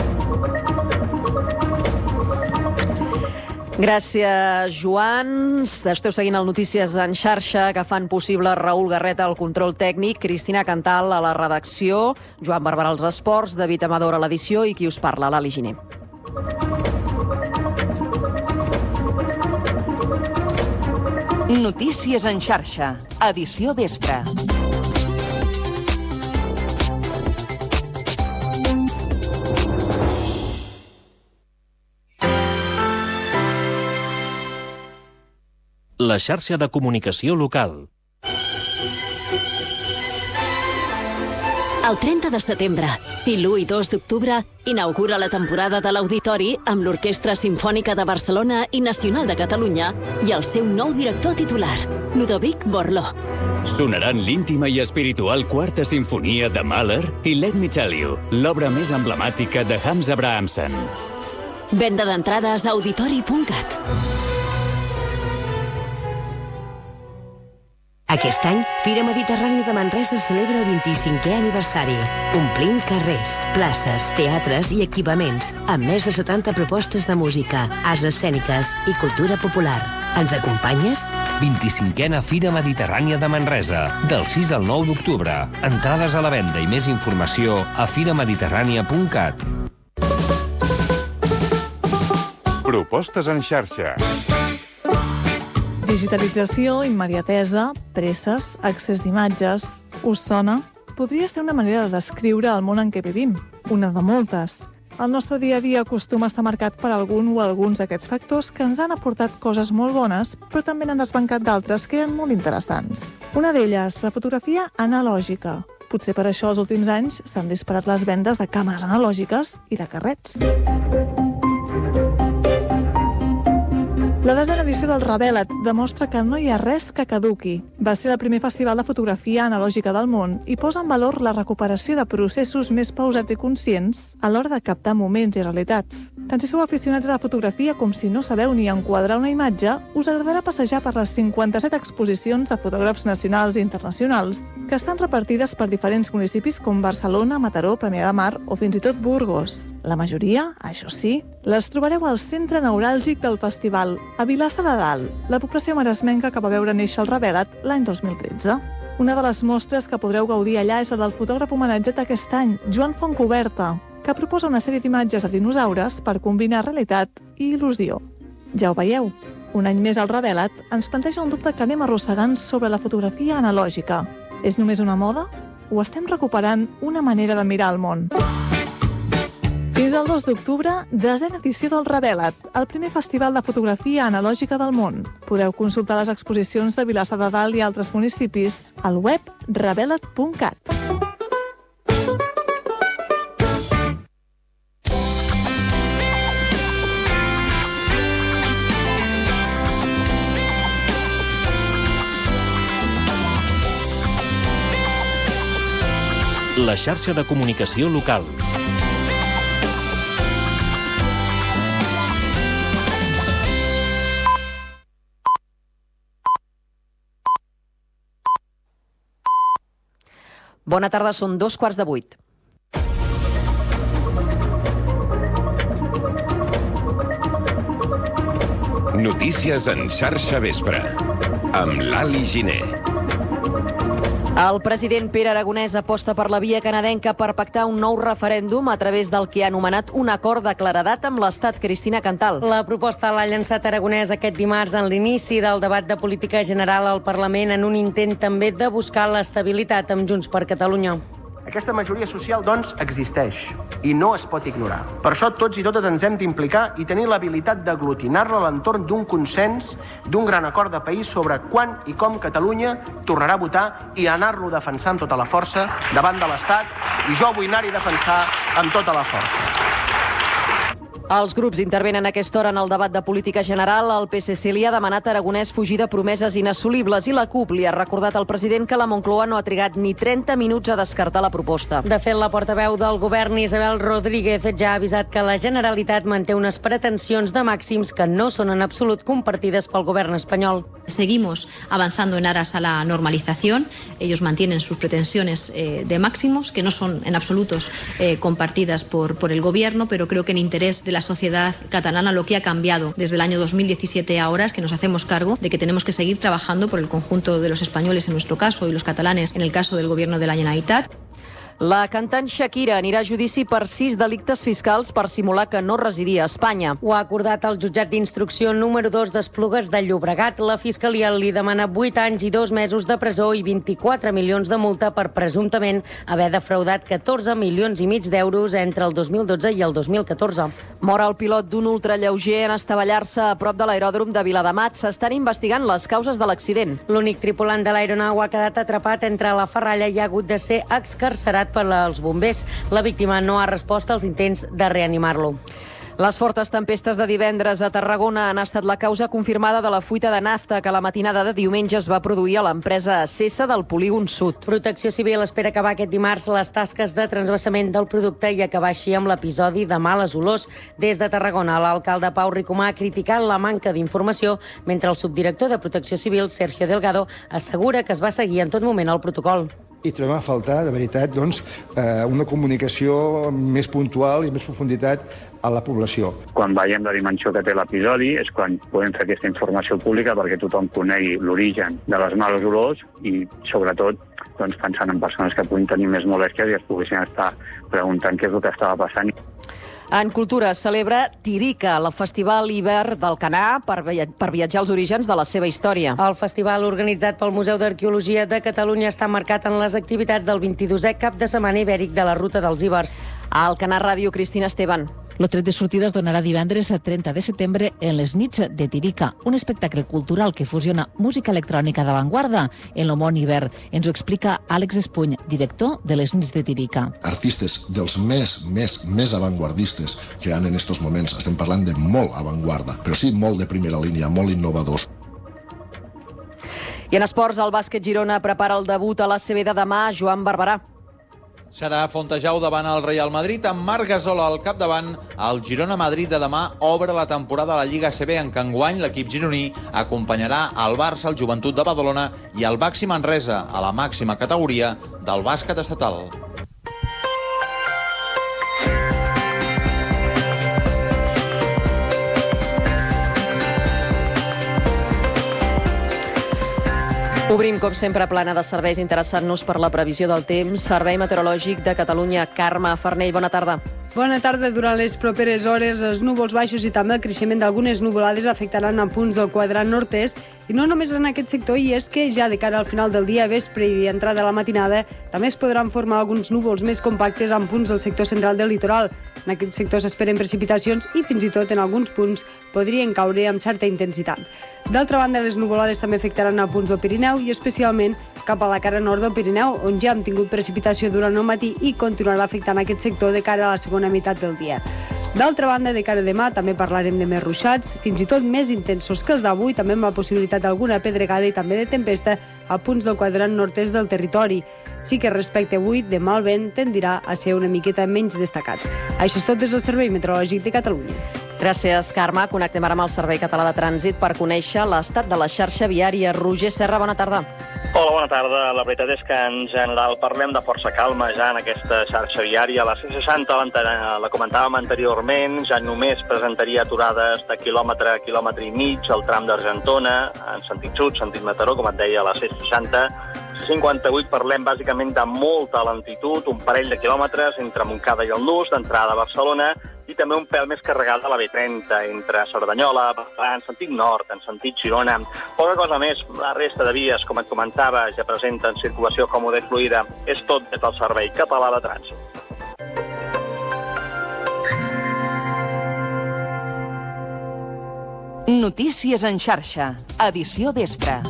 Gràcies, Joan. Esteu seguint el Notícies en xarxa, que fan possible Raül Garreta al control tècnic, Cristina Cantal a la redacció, Joan Barberà als esports, David Amador a l'edició i qui us parla, l'Ali Giner. Notícies en xarxa, edició vespre. La xarxa de comunicació local. El trenta de setembre i l'u i dos d'octubre inaugura la temporada de l'Auditori amb l'Orquestra Simfònica de Barcelona i Nacional de Catalunya i el seu nou director titular, Ludovic Borloo. Sonaran l'íntima i espiritual quarta sinfonia de Mahler i Let Me Tell You, l'obra més emblemàtica de Hans Abrahamsen. Venda d'entrades a auditori punt cat. Aquest any, Fira Mediterrània de Manresa celebra el vint-i-cinquè aniversari, omplint carrers, places, teatres i equipaments, amb més de setanta propostes de música, arts escèniques i cultura popular. Ens acompanyes? vint-i-cinquena Fira Mediterrània de Manresa, del sis al nou d'octubre. Entrades a la venda i més informació a fira mediterrània punt cat. Propostes en xarxa. Digitalització, immediatesa, presses, accés d'imatges... Us sona? Podria ser una manera de descriure el món en què vivim, una de moltes. El nostre dia a dia acostuma a estar marcat per algun o alguns d'aquests factors que ens han aportat coses molt bones, però també n'han desbancat d'altres que eren molt interessants. Una d'elles, la fotografia analògica. Potser per això els últims anys s'han disparat les vendes de càmeres analògiques i de carrets. La desena edició del Revelat demostra que no hi ha res que caduqui. Va ser el primer festival de fotografia analògica del món i posa en valor la recuperació de processos més pausats i conscients a l'hora de captar moments i realitats. Tant si sou aficionats a la fotografia com si no sabeu ni enquadrar una imatge, us agradarà passejar per les cinquanta-set exposicions de fotògrafs nacionals i internacionals que estan repartides per diferents municipis com Barcelona, Mataró, Premià de Mar o fins i tot Burgos. La majoria, això sí, les trobareu al centre neuràlgic del festival, a Vilassar de Dalt, la població maresmenca que va veure néixer el Revelat l'any dos mil tretze. Una de les mostres que podreu gaudir allà és la del fotògraf homenatjat aquest any, Joan Fontcoberta, que proposa una sèrie d'imatges de dinosaures per combinar realitat i il·lusió. Ja ho veieu, un any més al Revelat ens planteja un dubte que anem arrossegant sobre la fotografia analògica. És només una moda? O estem recuperant una manera de mirar el món? Fins al dos d'octubre, desena edició del Revelat, el primer festival de fotografia analògica del món. Podeu consultar les exposicions de Vilassar de Dalt i altres municipis al web revelat punt cat. la xarxa de comunicació local. Bona tarda, són dos quarts de vuit. Notícies en xarxa vespre, amb l'Ali Giner. El president Pere Aragonès aposta per la via canadenca per pactar un nou referèndum a través del que ha anomenat un acord de claredat amb l'Estat. Cristina Cantal. La proposta l'ha llançat Aragonès aquest dimarts en l'inici del debat de política general al Parlament en un intent també de buscar l'estabilitat amb Junts per Catalunya. Aquesta majoria social, doncs, existeix i no es pot ignorar. Per això tots i totes ens hem d'implicar i tenir l'habilitat d'aglutinar-la a l'entorn d'un consens, d'un gran acord de país sobre quan i com Catalunya tornarà a votar i anar-lo a defensar amb tota la força davant de l'Estat, i jo vull anar-hi a defensar amb tota la força. Els grups intervenen a aquesta hora en el debat de política general. El P S C li ha demanat a Aragonès fugir de promeses inassolibles i la CUP li ha recordat al president que la Moncloa no ha trigat ni trenta minuts a descartar la proposta. De fet, la portaveu del govern, Isabel Rodríguez, ja ha avisat que la Generalitat manté unes pretensions de màxims que no són en absolut compartides pel govern espanyol. Seguimos avanzando en aras a la normalización. Ellos mantienen sus pretensiones eh, de máximos, que no son en absolutos eh, compartidas por, por el gobierno, pero creo que en interés de la sociedad catalana lo que ha cambiado desde el año dos mil diecisiete a ahora es que nos hacemos cargo de que tenemos que seguir trabajando por el conjunto de los españoles en nuestro caso y los catalanes en el caso del gobierno de la Generalitat. La cantant Shakira anirà a judici per sis delictes fiscals per simular que no residia a Espanya. Ho ha acordat el jutjat d'instrucció número dos d'Esplugues de Llobregat. La Fiscalia li demana vuit anys i dos mesos de presó i vint-i-quatre milions de multa per presumptament haver defraudat catorze milions i mig d'euros entre el dos mil dotze i el dos mil catorze. Mor el pilot d'un ultralleuger en estavellar-se a prop de l'aeròdrom de Viladamat. S'estan investigant les causes de l'accident. L'únic tripulant de l'aeronau ha quedat atrapat entre la ferralla i ha hagut de ser excarcerat per als bombers. La víctima no ha respost als intents de reanimar-lo. Les fortes tempestes de divendres a Tarragona han estat la causa confirmada de la fuita de nafta que la matinada de diumenge es va produir a l'empresa Acesa del polígon sud. Protecció Civil espera acabar aquest dimarts les tasques de transvasament del producte i acabar així amb l'episodi de males olors. Des de Tarragona, l'alcalde Pau Ricomà ha criticat la manca d'informació, mentre el subdirector de Protecció Civil, Sergio Delgado, assegura que es va seguir en tot moment el protocol. I trobem a faltar, de veritat, doncs, eh, una comunicació més puntual i més profunditat a la població. Quan veiem la dimensió que té l'episodi és quan podem fer aquesta informació pública perquè tothom conegui l'origen de les males olors i, sobretot, doncs, pensant en persones que puguin tenir més molèsties i es poguessin estar preguntant què és el que estava passant. En cultura es celebra Tirica, el Festival Hivern d'Alcanar, per, via per viatjar als orígens de la seva història. El festival organitzat pel Museu d'Arqueologia de Catalunya està marcat en les activitats del vint-i-dosè cap de setmana ibèric de la Ruta dels Ibers. A Alcanar Ràdio, Cristina Esteban. El tret de sortida es donarà divendres a trenta de setembre en les nits de Tirica, un espectacle cultural que fusiona música electrònica d'avantguarda en el món hivern. Ens ho explica Àlex Espuny, director de les nits de Tirica. Artistes dels més, més, més avantguardistes que hi ha en aquests moments. Estem parlant de molt avantguarda, però sí molt de primera línia, molt innovadors. I en esports, el bàsquet Girona prepara el debut a l'A C B de demà. Joan Barberà. Serà Fontejau davant el Real Madrid, amb Marc Gasol al capdavant. El Girona-Madrid de demà obre la temporada a la Lliga A C B, en què enguany l'equip gironí acompanyarà el Barça, el Joventut de Badalona i el Baxi Manresa a la màxima categoria del bàsquet estatal. Obrim, com sempre, plana de serveis interessant-nos per la previsió del temps. Servei Meteorològic de Catalunya, Carme Farnell, bona tarda. Bona tarda. Durant les properes hores, els núvols baixos i també el creixement d'algunes nuvolades afectaran a punts del quadrant nord-est, i no només en aquest sector, i és que ja de cara al final del dia, vespre i entrada a la matinada, també es podran formar alguns núvols més compactes en punts del sector central del litoral. En aquest sector s'esperen precipitacions i fins i tot en alguns punts podrien caure amb certa intensitat. D'altra banda, les nuvolades també afectaran a punts del Pirineu i especialment cap a la cara nord del Pirineu, on ja hem tingut precipitació durant el matí i continuarà afectant aquest sector de cara a la segona meitat del dia. D'altra banda, de cara a demà també parlarem de més ruixats, fins i tot més intensos que els d'avui, també amb la possibilitat d'alguna pedregada i també de tempesta a punts del quadrant nord-est del territori. Sí que respecte avui, demà el vent tendirà a ser una miqueta menys destacat. Això és tot des del Servei Meteorològic de Catalunya. Gràcies, Carme. Connectem ara amb el Servei Català de Trànsit per conèixer l'estat de la xarxa viària. Roger Serra, bona tarda. Hola, bona tarda. La veritat és que en general parlem de força calma ja en aquesta xarxa viària. La C seixanta la comentàvem anteriorment, ja només presentaria aturades de quilòmetre a quilòmetre i mig al tram d'Argentona, en sentit sud, sentit Mataró, com et deia, la C seixanta. C cinquanta-vuit parlem bàsicament de molta lentitud, un parell de quilòmetres entre Montcada i el Nus, d'entrada a Barcelona, i també un pèl més carregat a la B trenta, entre Cerdanyola, en sentit nord, en sentit Girona. Poca cosa més, la resta de vies, com et comentava, ja presenten circulació còmoda i fluida. És tot des del Servei Català de Trànsit. Notícies en xarxa, edició vespre.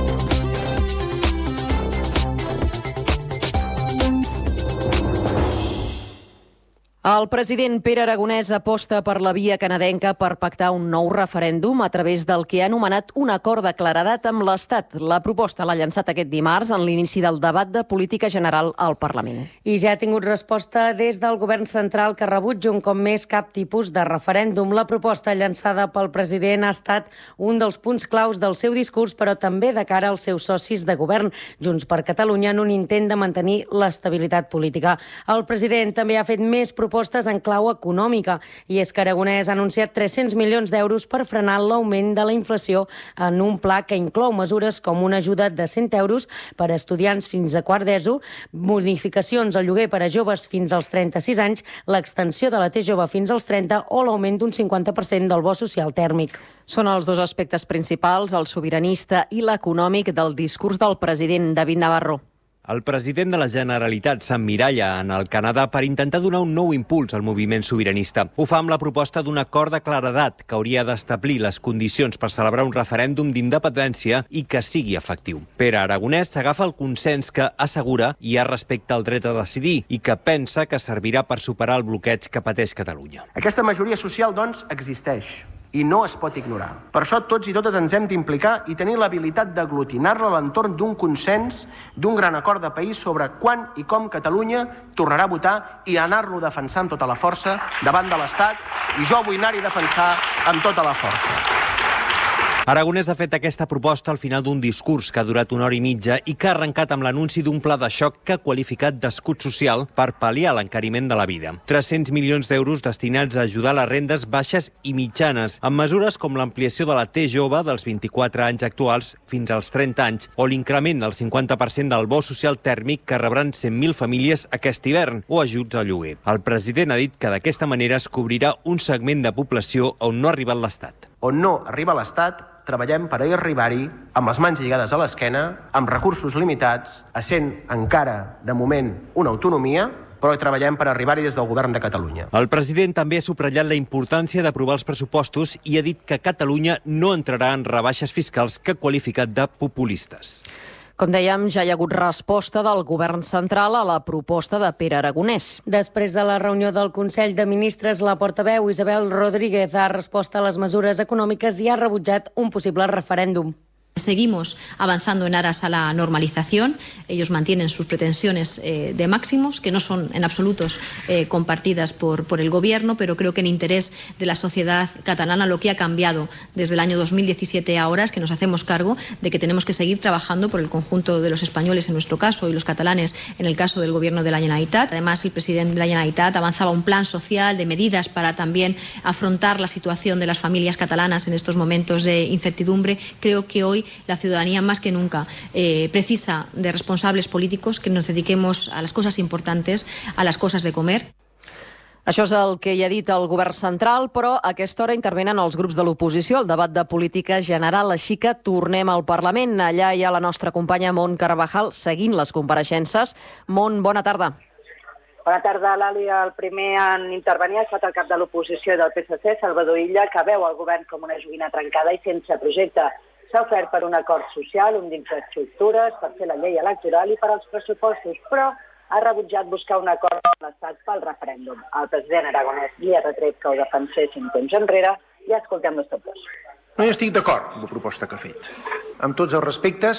El president Pere Aragonès aposta per la via canadenca per pactar un nou referèndum a través del que ha anomenat un acord de claredat amb l'Estat. La proposta l'ha llançat aquest dimarts en l'inici del debat de política general al Parlament. I ja ha tingut resposta des del govern central, que rebutja un cop més cap tipus de referèndum. La proposta llançada pel president ha estat un dels punts claus del seu discurs, però també de cara als seus socis de govern, Junts per Catalunya, en un intent de mantenir l'estabilitat política. El president també ha fet més propostes propostes en clau econòmica, i és que Aragonès ha anunciat tres-cents milions d'euros per frenar l'augment de la inflació en un pla que inclou mesures com una ajuda de cent euros per a estudiants fins a quart d'ESO, bonificacions al lloguer per a joves fins als trenta-sis anys, l'extensió de la T jove fins als trenta o l'augment d'un cinquanta per cent del bo social tèrmic. Són els dos aspectes principals, el sobiranista i l'econòmic, del discurs del president. David Navarro. El president de la Generalitat s'emmiralla en el Canadà per intentar donar un nou impuls al moviment sobiranista. Ho fa amb la proposta d'un acord de claredat que hauria d'establir les condicions per celebrar un referèndum d'independència i que sigui efectiu. Pere Aragonès s'agafa el consens que assegura hi ha respecte al dret a decidir i que pensa que servirà per superar el bloqueig que pateix Catalunya. Aquesta majoria social, doncs, existeix i no es pot ignorar. Per això tots i totes ens hem d'implicar i tenir l'habilitat d'aglutinar-la a l'entorn d'un consens, d'un gran acord de país sobre quan i com Catalunya tornarà a votar i anar-lo a defensar amb tota la força davant de l'Estat, i jo vull anar-hi a defensar amb tota la força. Aragonès ha fet aquesta proposta al final d'un discurs que ha durat una hora i mitja i que ha arrencat amb l'anunci d'un pla de xoc que ha qualificat d'escut social per pal·liar l'encariment de la vida. tres-cents milions d'euros destinats a ajudar les rendes baixes i mitjanes, amb mesures com l'ampliació de la T jove dels vint-i-quatre anys actuals fins als trenta anys o l'increment del cinquanta per cent del bo social tèrmic que rebran cent mil famílies aquest hivern o ajuts al lloguer. El president ha dit que d'aquesta manera es cobrirà un segment de població on no ha arribat l'Estat. On no arriba l'Estat, treballem per arribar-hi amb les mans lligades a l'esquena, amb recursos limitats, essent encara, de moment, una autonomia, però treballem per arribar-hi des del govern de Catalunya. El president també ha subratllat la importància d'aprovar els pressupostos i ha dit que Catalunya no entrarà en rebaixes fiscals que ha qualificat de populistes. Com dèiem, ja hi ha hagut resposta del govern central a la proposta de Pere Aragonès. Després de la reunió del Consell de Ministres, la portaveu Isabel Rodríguez ha respost a les mesures econòmiques i ha rebutjat un possible referèndum. Seguimos avanzando en aras a la normalización. Ellos mantienen sus pretensiones eh, de máximos, que no son en absolutos eh, compartidas por, por el Gobierno, pero creo que en interés de la sociedad catalana lo que ha cambiado desde el año dos mil diecisiete a ahora es que nos hacemos cargo de que tenemos que seguir trabajando por el conjunto de los españoles en nuestro caso y los catalanes en el caso del Gobierno de la Generalitat. Además, el presidente de la Generalitat avanzaba un plan social de medidas para también afrontar la situación de las familias catalanas en estos momentos de incertidumbre. Creo que hoy la ciudadanía más que nunca eh, precisa de responsables políticos que nos dediquemos a las cosas importantes, a las cosas de comer. Això és el que hi ha dit el govern central, però a aquesta hora intervenen els grups de l'oposició al debat de política general, així que tornem al Parlament. Allà hi ha la nostra companya Mont Carvajal seguint les compareixences. Mont, bona tarda. Bona tarda, Lali. El primer en intervenir ha estat el cap de l'oposició del P S C, Salvador Illa, que veu el govern com una joguina trencada i sense projecte. S'ha ofert per un acord social, un d'infraestructures, per fer la llei electoral i per als pressupostos, però ha rebutjat buscar un acord amb l'Estat pel referèndum. El president Aragonès li ha retret que ho defensessin temps enrere i escoltem-los tots dos. No hi estic d'acord amb la proposta que ha fet. Amb tots els respectes,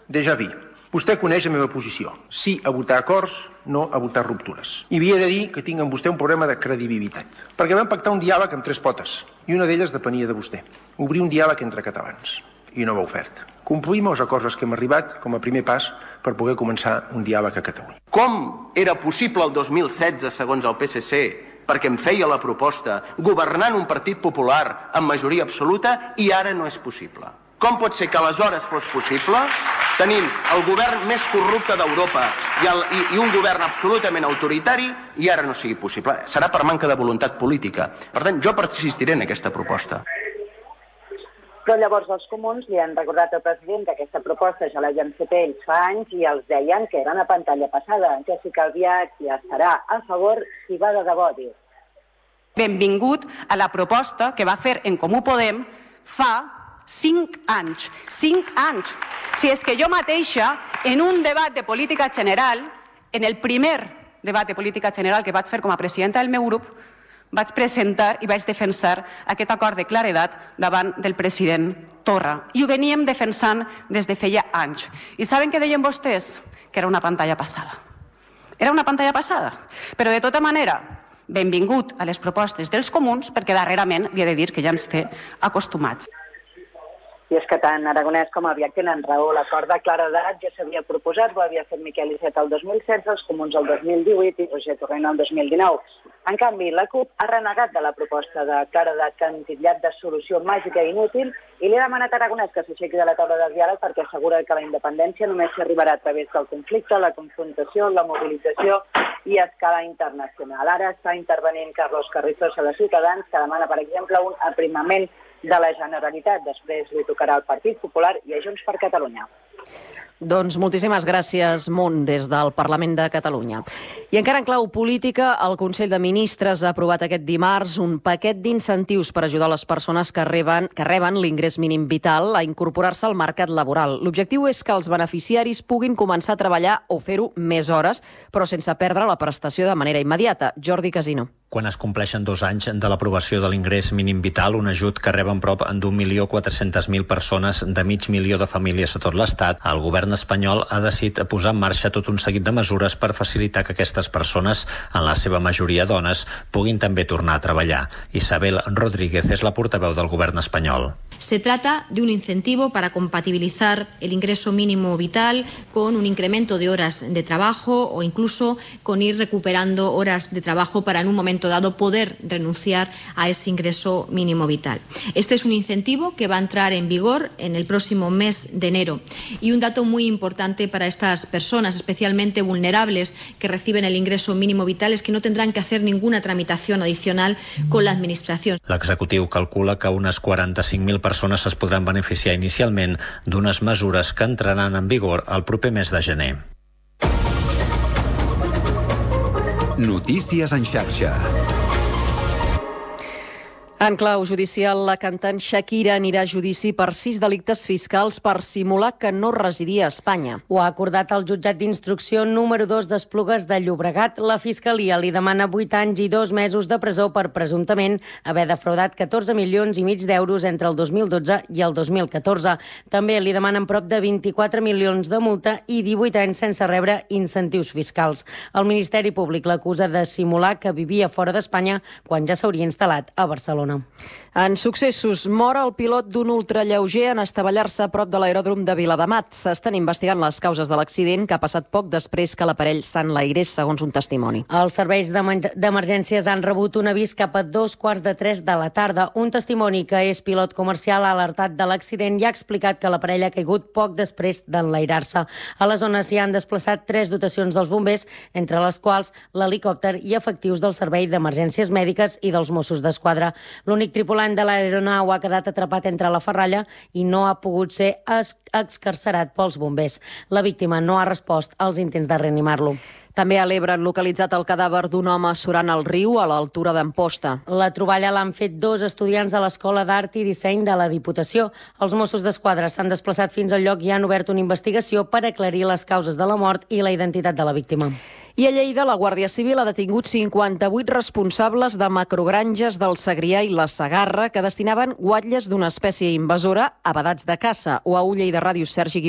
déjà vu. Vostè coneix la meva posició. Sí a votar acords, no a votar ruptures. I havia de dir que tinc amb vostè un problema de credibilitat. Perquè vam pactar un diàleg amb tres potes, i una d'elles depenia de vostè. Obrir un diàleg entre catalans. I no m'ha ofert. Complim els acords als que hem arribat com a primer pas per poder començar un diàleg a Catalunya. Com era possible el dos mil setze, segons el P S C, perquè em feia la proposta, governant un partit popular amb majoria absoluta, i ara no és possible? Com pot ser que aleshores fos possible, tenint el govern més corrupte d'Europa i, el, i, i un govern absolutament autoritari, i ara no sigui possible? Serà per manca de voluntat política. Per tant, jo persistiré en aquesta proposta. Però llavors els comuns li han recordat al president que aquesta proposta ja l'havien fet ells fa anys i els deien que era una pantalla passada, que si Calvià ja estarà a favor si va de debò, diu. Benvingut a la proposta que va fer En Comú Podem fa cinc anys. Cinc anys. Si és que jo mateixa, en un debat de política general, en el primer debat de política general que vaig fer com a presidenta del meu grup, vaig presentar i vaig defensar aquest acord de claredat davant del president Torra. I ho veníem defensant des de feia anys. I saben què deien vostès? Que era una pantalla passada. Era una pantalla passada. Però de tota manera, benvingut a les propostes dels comuns, perquè darrerament li he de dir que ja ens té acostumats. I és que tant Aragonès com Albiach tenen raó. L'acord de claredat ja s'havia proposat, ho havia fet Miquel Iceta el dos mil setze, els comuns el dos mil divuit i Roger Torrent el dos mil dinou. En canvi, la CUP ha renegat de la proposta de claredat que han titllat de solució màgica i inútil i li ha demanat a Aragonès que s'aixequi de la taula de diàleg perquè assegura que la independència només s'arribarà a través del conflicte, la confrontació, la mobilització i a escala internacional. Ara està intervenint Carlos Carrizosa de Ciutadans, que demana, per exemple, un aprimament de la Generalitat. Després li tocarà al Partit Popular i a Junts per Catalunya. Doncs moltíssimes gràcies, Munt, des del Parlament de Catalunya. I encara en clau política, el Consell de Ministres ha aprovat aquest dimarts un paquet d'incentius per ajudar les persones que reben, que reben l'ingrés mínim vital a incorporar-se al mercat laboral. L'objectiu és que els beneficiaris puguin començar a treballar o fer-ho més hores, però sense perdre la prestació de manera immediata. Jordi Casino. Quan es compleixen dos anys de l'aprovació de l'ingrés mínim vital, un ajut que reben prop d'un milió quatre-centes mil persones de mig milió de famílies a tot l'Estat, el govern espanyol ha decidit posar en marxa tot un seguit de mesures per facilitar que aquestes persones, en la seva majoria dones, puguin també tornar a treballar. Isabel Rodríguez és la portaveu del govern espanyol. Se trata de un incentivo para compatibilizar el ingreso mínimo vital con un incremento de horas de trabajo o incluso con ir recuperando horas de trabajo para en un momento dado poder renunciar a ese ingreso mínimo vital. Este es un incentivo que va a entrar en vigor en el próximo mes de enero. Y un dato muy importante para estas personas, especialmente vulnerables, que reciben el ingreso mínimo vital, es que no tendrán que hacer ninguna tramitación adicional con la Administración. L'executiu calcula que unes quaranta-cinc mil persones es podran beneficiar inicialment d'unes mesures que entraran en vigor el proper mes de gener. Notícies en xarxa. En clau judicial, la cantant Shakira anirà a judici per sis delictes fiscals per simular que no residia a Espanya. Ho ha acordat el jutjat d'instrucció número dos d'Esplugues de Llobregat. La Fiscalia li demana vuit anys i dos mesos de presó per presumptament haver defraudat catorze milions i mig d'euros entre el dos mil dotze i el dos mil catorze. També li demanen prop de vint-i-quatre milions de multa i divuit anys sense rebre incentius fiscals. El Ministeri Públic l'acusa de simular que vivia fora d'Espanya quan ja s'hauria instal·lat a Barcelona. En successos, mor el pilot d'un ultralleuger en estavellar-se a prop de l'aeròdrom de Viladamat. S'estan investigant les causes de l'accident, que ha passat poc després que l'aparell s'enlairés, segons un testimoni. Els serveis d'emergències han rebut un avís cap a dos quarts de tres de la tarda. Un testimoni que és pilot comercial ha alertat de l'accident i ha explicat que l'aparell ha caigut poc després d'enlairar-se. A la zona s'hi han desplaçat tres dotacions dels bombers, entre les quals l'helicòpter i efectius del Servei d'Emergències Mèdiques i dels Mossos d'Esquadra. L'únic tripulant de l'aeronau ha quedat atrapat entre la ferralla i no ha pogut ser excarcerat pels bombers. La víctima no ha respost als intents de reanimar-lo. També a l'Ebre han localitzat el cadàver d'un home surant al riu a l'altura d'Amposta. La troballa l'han fet dos estudiants de l'Escola d'Art i Disseny de la Diputació. Els Mossos d'Esquadra s'han desplaçat fins al lloc i han obert una investigació per aclarir les causes de la mort i la identitat de la víctima. I a Lleida, la Guàrdia Civil ha detingut cinquanta-vuit responsables de macrogranges del Segrià i la Segarra que destinaven guatlles d'una espècie invasora a vedats de caça. O a Ulla i de Ràdio, Sergi Guiu.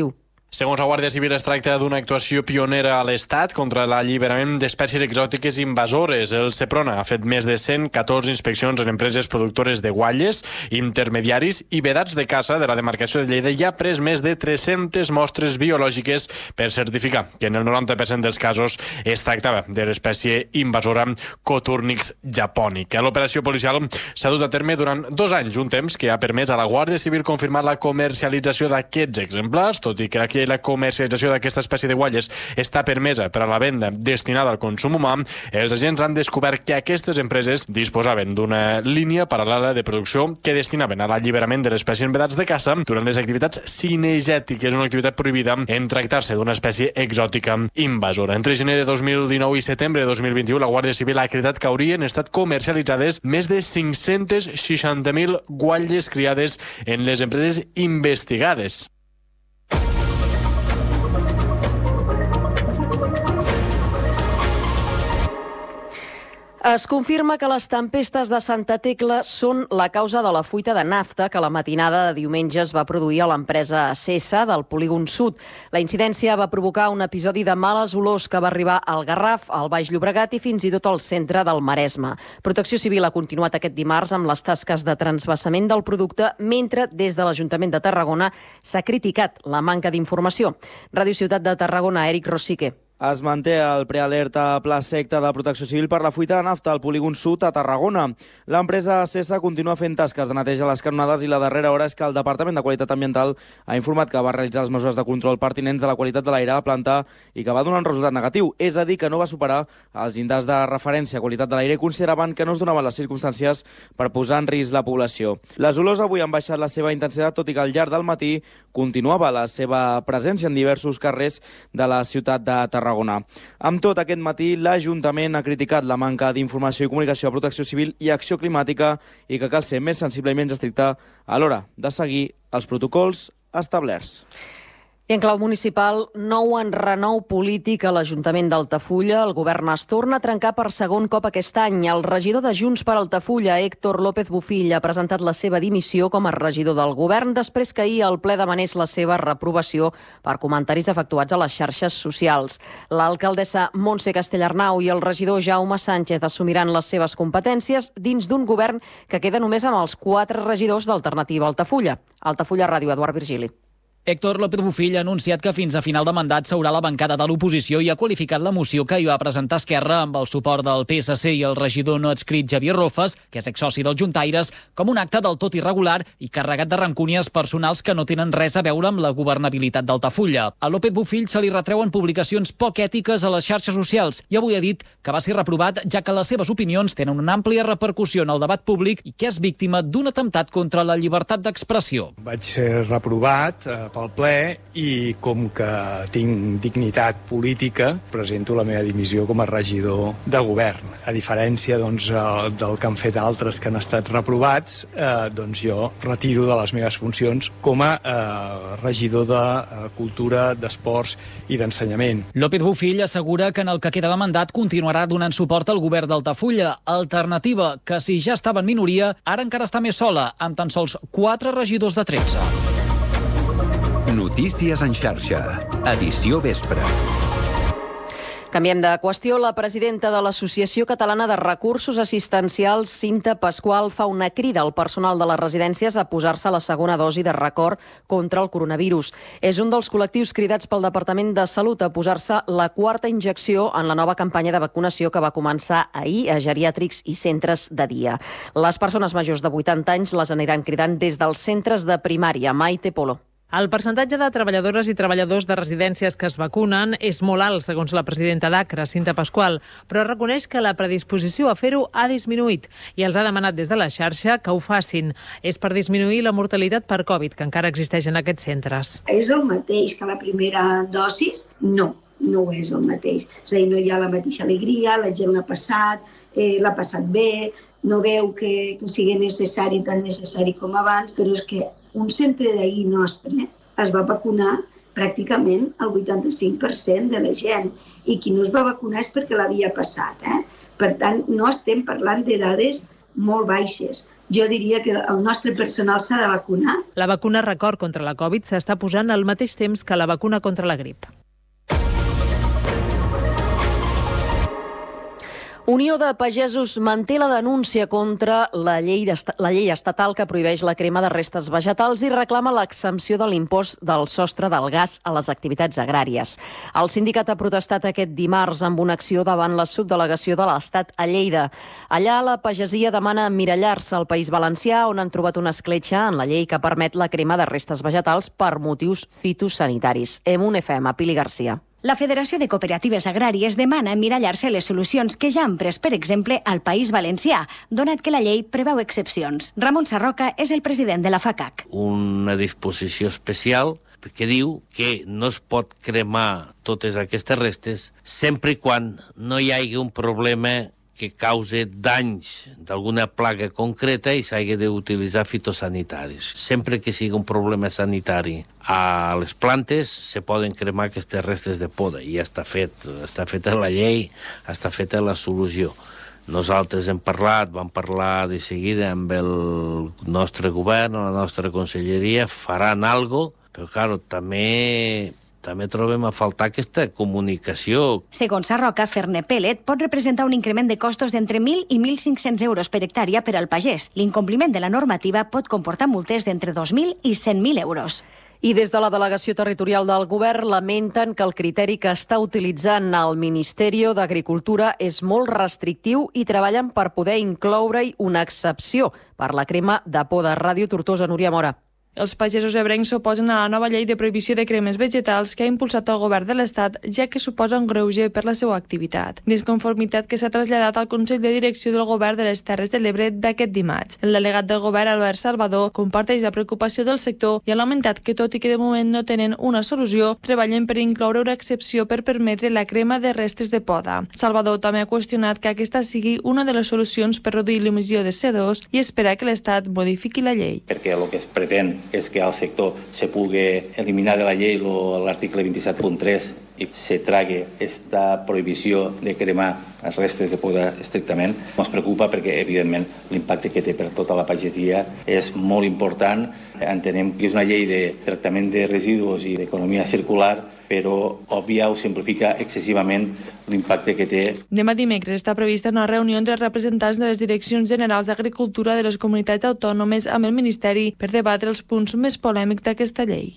Segons la Guàrdia Civil, es tracta d'una actuació pionera a l'Estat contra l'alliberament d'espècies exòtiques invasores. El Seprona ha fet més de cent catorze inspeccions en empreses productores de guatlles, intermediaris i vedats de caça de la demarcació de Lleida i ha pres més de tres-centes mostres biològiques per certificar que en el noranta per cent dels casos es tractava de l'espècie invasora Coturnix japònica. L'operació policial s'ha dut a terme durant dos anys, un temps que ha permès a la Guàrdia Civil confirmar la comercialització d'aquests exemplars, tot i que aquí la comercialització d'aquesta espècie de guatlles està permesa per a la venda destinada al consum humà. Els agents han descobert que aquestes empreses disposaven d'una línia paral·lela de producció que destinaven a l'alliberament de l'espècie en vedats de caça durant les activitats cinegètiques, una activitat prohibida en tractar-se d'una espècie exòtica invasora. Entre gener de dos mil dinou i setembre de dos mil vint-i-u, la Guàrdia Civil ha acreditat que haurien estat comercialitzades més de cinc-cents seixanta mil guatlles criades en les empreses investigades. Es confirma que les tempestes de Santa Tecla són la causa de la fuita de nafta que la matinada de diumenge es va produir a l'empresa Acesa del polígon sud. La incidència va provocar un episodi de males olors que va arribar al Garraf, al Baix Llobregat i fins i tot al centre del Maresme. Protecció Civil ha continuat aquest dimarts amb les tasques de transvasament del producte, mentre des de l'Ajuntament de Tarragona s'ha criticat la manca d'informació. Ràdio Ciutat de Tarragona, Eric Rosique. Es manté el prealerta a pla secta de Protecció Civil per la fuita de nafta al polígon sud a Tarragona. L'empresa Acesa continua fent tasques de neteja a les canonades i la darrera hora és que el Departament de Qualitat Ambiental ha informat que va realitzar les mesures de control pertinents de la qualitat de l'aire a la planta i que va donar un resultat negatiu, és a dir, que no va superar els índexs de referència a qualitat de l'aire i consideraven que no es donaven les circumstàncies per posar en risc la població. Les olors avui han baixat la seva intensitat, tot i que al llarg del matí continuava la seva presència en diversos carrers de la ciutat de Tarragona. Amb tot, aquest matí l'Ajuntament ha criticat la manca d'informació i comunicació a Protecció Civil i Acció Climàtica i que cal ser més sensible i menys estricte a l'hora de seguir els protocols establerts. I en clau municipal, nou enrenou polític a l'Ajuntament d'Altafulla. El govern es torna a trencar per segon cop aquest any. El regidor de Junts per Altafulla, Héctor López Bufill, ha presentat la seva dimissió com a regidor del govern després que ahir el ple demanés la seva reprovació per comentaris efectuats a les xarxes socials. L'alcaldessa Montse Castellarnau i el regidor Jaume Sánchez assumiran les seves competències dins d'un govern que queda només amb els quatre regidors d'Alternativa Altafulla. Altafulla Ràdio, Eduard Virgili. Héctor López Bufill ha anunciat que fins a final de mandat s'haurà la bancada de l'oposició i ha qualificat la moció que hi va presentar Esquerra amb el suport del P S C i el regidor no adscrit Xavier Rofes, que és exsoci dels Juntaires, com un acte del tot irregular i carregat de rancúnies personals que no tenen res a veure amb la governabilitat d'Altafulla. A López Bufill se li retreuen publicacions poc ètiques a les xarxes socials i avui ha dit que va ser reprovat ja que les seves opinions tenen una àmplia repercussió en el debat públic i que és víctima d'un atemptat contra la llibertat d'expressió. Vaig ser reprovat eh, pel ple i com que tinc dignitat política presento la meva dimissió com a regidor de govern. A diferència doncs, del que han fet altres que han estat reprovats, eh, doncs jo retiro de les meves funcions com a eh, regidor de eh, cultura, d'esports i d'ensenyament. López Bufill assegura que en el que queda de mandat continuarà donant suport al govern d'Altafulla, alternativa que si ja estava en minoria ara encara està més sola, amb tan sols quatre regidors de tretze. Notícies en xarxa. Edició vespre. Canviem de qüestió. La presidenta de l'Associació Catalana de Recursos Assistencials, Cinta Pasqual, fa una crida al personal de les residències a posar-se la segona dosi de record contra el coronavirus. És un dels col·lectius cridats pel Departament de Salut a posar-se la quarta injecció en la nova campanya de vacunació que va començar ahir a geriàtrics i centres de dia. Les persones majors de vuitanta anys les aniran cridant des dels centres de primària. Maite Polo. El percentatge de treballadores i treballadors de residències que es vacunen és molt alt, segons la presidenta d'Acra, Cinta Pasqual, però reconeix que la predisposició a fer-ho ha disminuït i els ha demanat des de la xarxa que ho facin. És per disminuir la mortalitat per Covid, que encara existeix en aquests centres. És el mateix que la primera dosis? No, no és el mateix. És a dir, no hi ha la mateixa alegria, la gent l'ha passat, eh, l'ha passat bé, no veu que, que sigui necessari, tan necessari com abans, però és que un centre d'ahir nostre es va vacunar pràcticament el vuitanta-cinc per cent de la gent i qui no es va vacunar és perquè l'havia passat. Eh? Per tant, no estem parlant de dades molt baixes. Jo diria que el nostre personal s'ha de vacunar. La vacuna record contra la Covid s'està posant al mateix temps que la vacuna contra la grip. Unió de Pagesos manté la denúncia contra la llei, la llei estatal que prohibeix la crema de restes vegetals i reclama l'exempció de l'impost del sostre del gas a les activitats agràries. El sindicat ha protestat aquest dimarts amb una acció davant la subdelegació de l'Estat a Lleida. Allà la pagesia demana emmirallar-se al País Valencià, on han trobat una escletxa en la llei que permet la crema de restes vegetals per motius fitosanitaris. Emun F M, Pili Garcia. La Federació de Cooperatives Agràries demana emmirallar-se les solucions que ja han pres, per exemple, al País Valencià, donat que la llei preveu excepcions. Ramon Sarroca és el president de la F A C A C. Una disposició especial que diu que no es pot cremar totes aquestes restes sempre i quan no hi hagi un problema que cause danys d'alguna plaga concreta i s'hagi d'utilitzar fitosanitaris. Sempre que sigui un problema sanitari a les plantes se poden cremar aquestes restes de poda i ja està fet, està feta la llei, està feta la solució. Nosaltres hem parlat, vam parlar de seguida amb el nostre govern, la nostra conselleria, faran alguna cosa, però clar, també... També trobem a faltar aquesta comunicació. Segons Sarroca, fer-ne pellet pot representar un increment de costos d'entre mil i mil cinc-cents euros per hectàrea per al pagès. L'incompliment de la normativa pot comportar multes d'entre dos mil i cent mil euros. I des de la delegació territorial del govern lamenten que el criteri que està utilitzant el Ministeri d'Agricultura és molt restrictiu i treballen per poder incloure-hi una excepció per la crema de poda. Ràdio Tortosa, Núria Mora. Els pagesos ebrencs s'oposen a la nova llei de prohibició de cremes vegetals que ha impulsat el govern de l'Estat, ja que suposa un greuge per la seva activitat. Disconformitat que s'ha traslladat al Consell de Direcció del Govern de les Terres de l'Ebre d'aquest dimarts. El delegat del govern, Albert Salvador, comparteix la preocupació del sector i ha lamentat que, tot i que de moment no tenen una solució, treballen per incloure una excepció per permetre la crema de restes de poda. Salvador també ha qüestionat que aquesta sigui una de les solucions per reduir l'emissió de C O dos i espera que l'Estat modifiqui la llei. Perquè el que es pretén és que al sector se pugui eliminar de la llei l'article vint-i-set punt tres i se tragui aquesta prohibició de cremar els restes de poda estrictament. Ens preocupa perquè, evidentment, l'impacte que té per tota la pagesia és molt important. Entenem que és una llei de tractament de residus i d'economia circular, però obvia o simplifica excessivament l'impacte que té. Demà dimecres està prevista una reunió entre representants de les direccions generals d'Agricultura de les comunitats autònomes amb el Ministeri per debatre els punts més polèmics d'aquesta llei.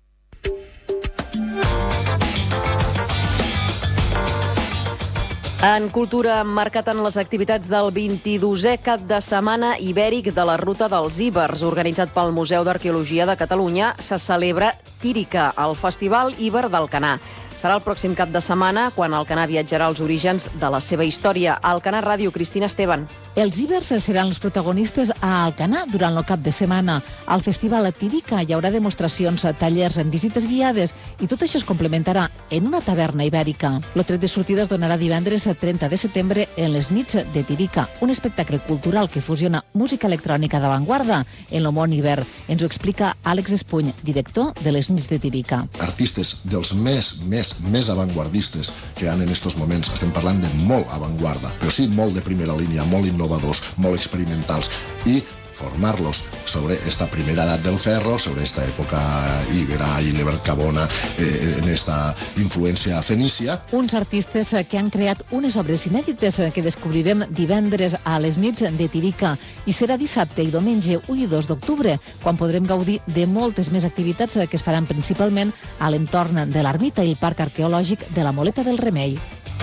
En cultura, marcat en les activitats del vint-i-dosè cap de setmana ibèric de la Ruta dels Ibers, organitzat pel Museu d'Arqueologia de Catalunya, se celebra Tírica, el Festival Iber d'Alcanar. Serà el pròxim cap de setmana, quan Alcanar viatjarà als orígens de la seva història. Alcanar Ràdio, Cristina Esteban. Els Ibers seran els protagonistes a Alcanar durant el cap de setmana. Al Festival Tírica hi haurà demostracions, tallers, visites guiades i tot això es complementarà en una taverna ibèrica. El tret de sortida es donarà divendres trenta de setembre en les nits de Tírica, un espectacle cultural que fusiona música electrònica d'avantguarda en el món iber. Ens ho explica Àlex Espuny, director de les nits de Tírica. Artistes dels més, més més avantguardistes que hi ha en aquests moments. Estem parlant de molt avantguarda, però sí molt de primera línia, molt innovadors, molt experimentals, i formar-los sobre esta primera edat del ferro, sobre esta època íbera i lebercabona, eh, en esta influència fenícia. Uns artistes que han creat unes obres inèdites que descobrirem divendres a les nits de Tírica, i serà dissabte i diumenge u i dos d'octubre, quan podrem gaudir de moltes més activitats que es faran principalment a l'entorn de l'ermita i el parc arqueològic de la Moleta del Remei.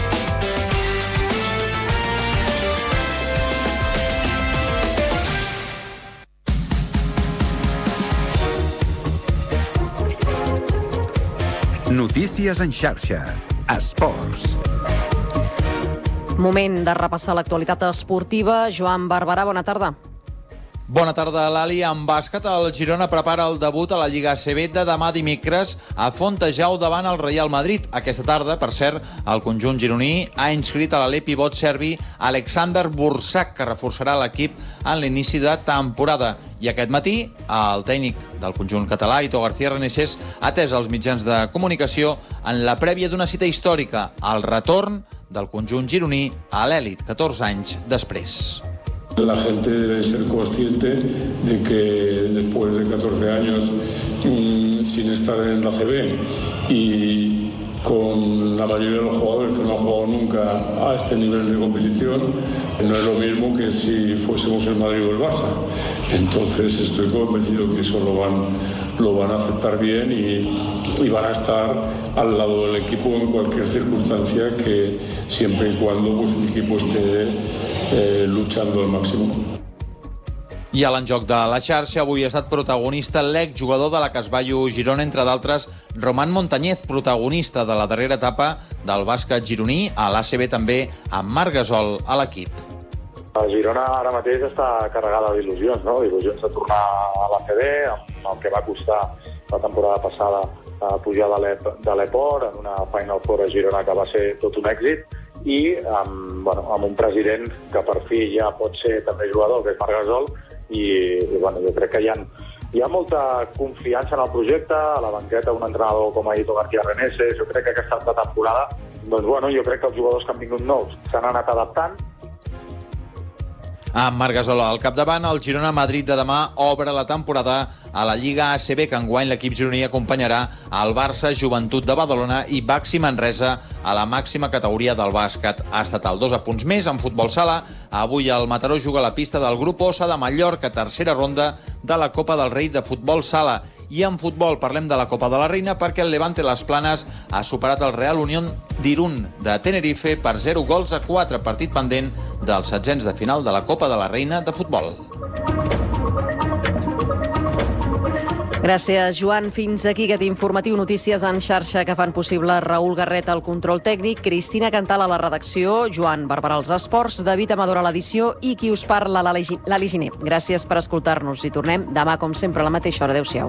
Notícies en xarxa. Esports. Moment de repassar l'actualitat esportiva. Joan Barberà, bona tarda. Bona tarda, Lali. En bàsquet, el Girona prepara el debut a la Lliga A C B de demà dimecres a Fontejau davant el Real Madrid. Aquesta tarda, per cert, el conjunt gironí ha inscrit a l'alè pivot serbi Alexander Bursak, que reforçarà l'equip en l'inici de temporada. I aquest matí, el tècnic del conjunt català, Ito García Reneses, ha atès els mitjans de comunicació en la prèvia d'una cita històrica, el retorn del conjunt gironí a l'èlit, catorze anys després. La gente debe ser consciente de que después de catorce años mmm, sin estar en la C B y con la mayoría de los jugadores que no han jugado nunca a este nivel de competición, no es lo mismo que si fuésemos el Madrid o el Barça. Entonces estoy convencido que eso lo van, lo van a aceptar bien y, y van a estar al lado del equipo en cualquier circunstancia, que siempre y cuando pues, el equipo esté eh, luchando al máximo. I a l'enjoc de la xarxa avui ha estat protagonista l'exjugador de la Casballo Girona, entre d'altres Román Montañez, protagonista de la darrera etapa del bàsquet gironí, a l'A C B també amb Marc Gasol a l'equip. El Girona ara mateix està carregada d'il·lusions, no? D'il·lusions de tornar a l'A C B, amb el que va costar la temporada passada a pujar de l'Eport, en una Final Four a Girona que va ser tot un èxit, i amb, bueno, amb un president que per fi ja pot ser també jugador, que és Marc Gasol, i, i bueno, jo crec que hi ha, hi ha molta confiança en el projecte, a la banqueta un entrenador com Aito García Reneses. Jo crec que aquesta temporada, doncs bueno, jo crec que els jugadors que han vingut nous s'han anat adaptant. Amb Marc Gasol al capdavant, el Girona Madrid de demà obre la temporada a la Lliga A C B, que enguany l'equip gironí acompanyarà al Barça, Joventut de Badalona i Baxi Manresa a la màxima categoria del bàsquet estatal. Dos apunts més en futbol sala. Avui el Mataró juga a la pista del grup Ossa de Mallorca, tercera ronda de la Copa del Rei de futbol sala. I en futbol parlem de la Copa de la Reina perquè el Levante Las Planes ha superat el Real Unión d'Irún de Tenerife per zero gols a quatre, partit pendent dels setzents de final de la Copa de la Reina de futbol. Gràcies, Joan. Fins aquí aquest informatiu Notícies en xarxa que fan possible Raül Garret al control tècnic, Cristina Cantal a la redacció, Joan Barberà als esports, David Amador a l'edició i qui us parla, l'Ali Giner. Gràcies per escoltar-nos i tornem demà, com sempre, a la mateixa hora. Adéu-siau.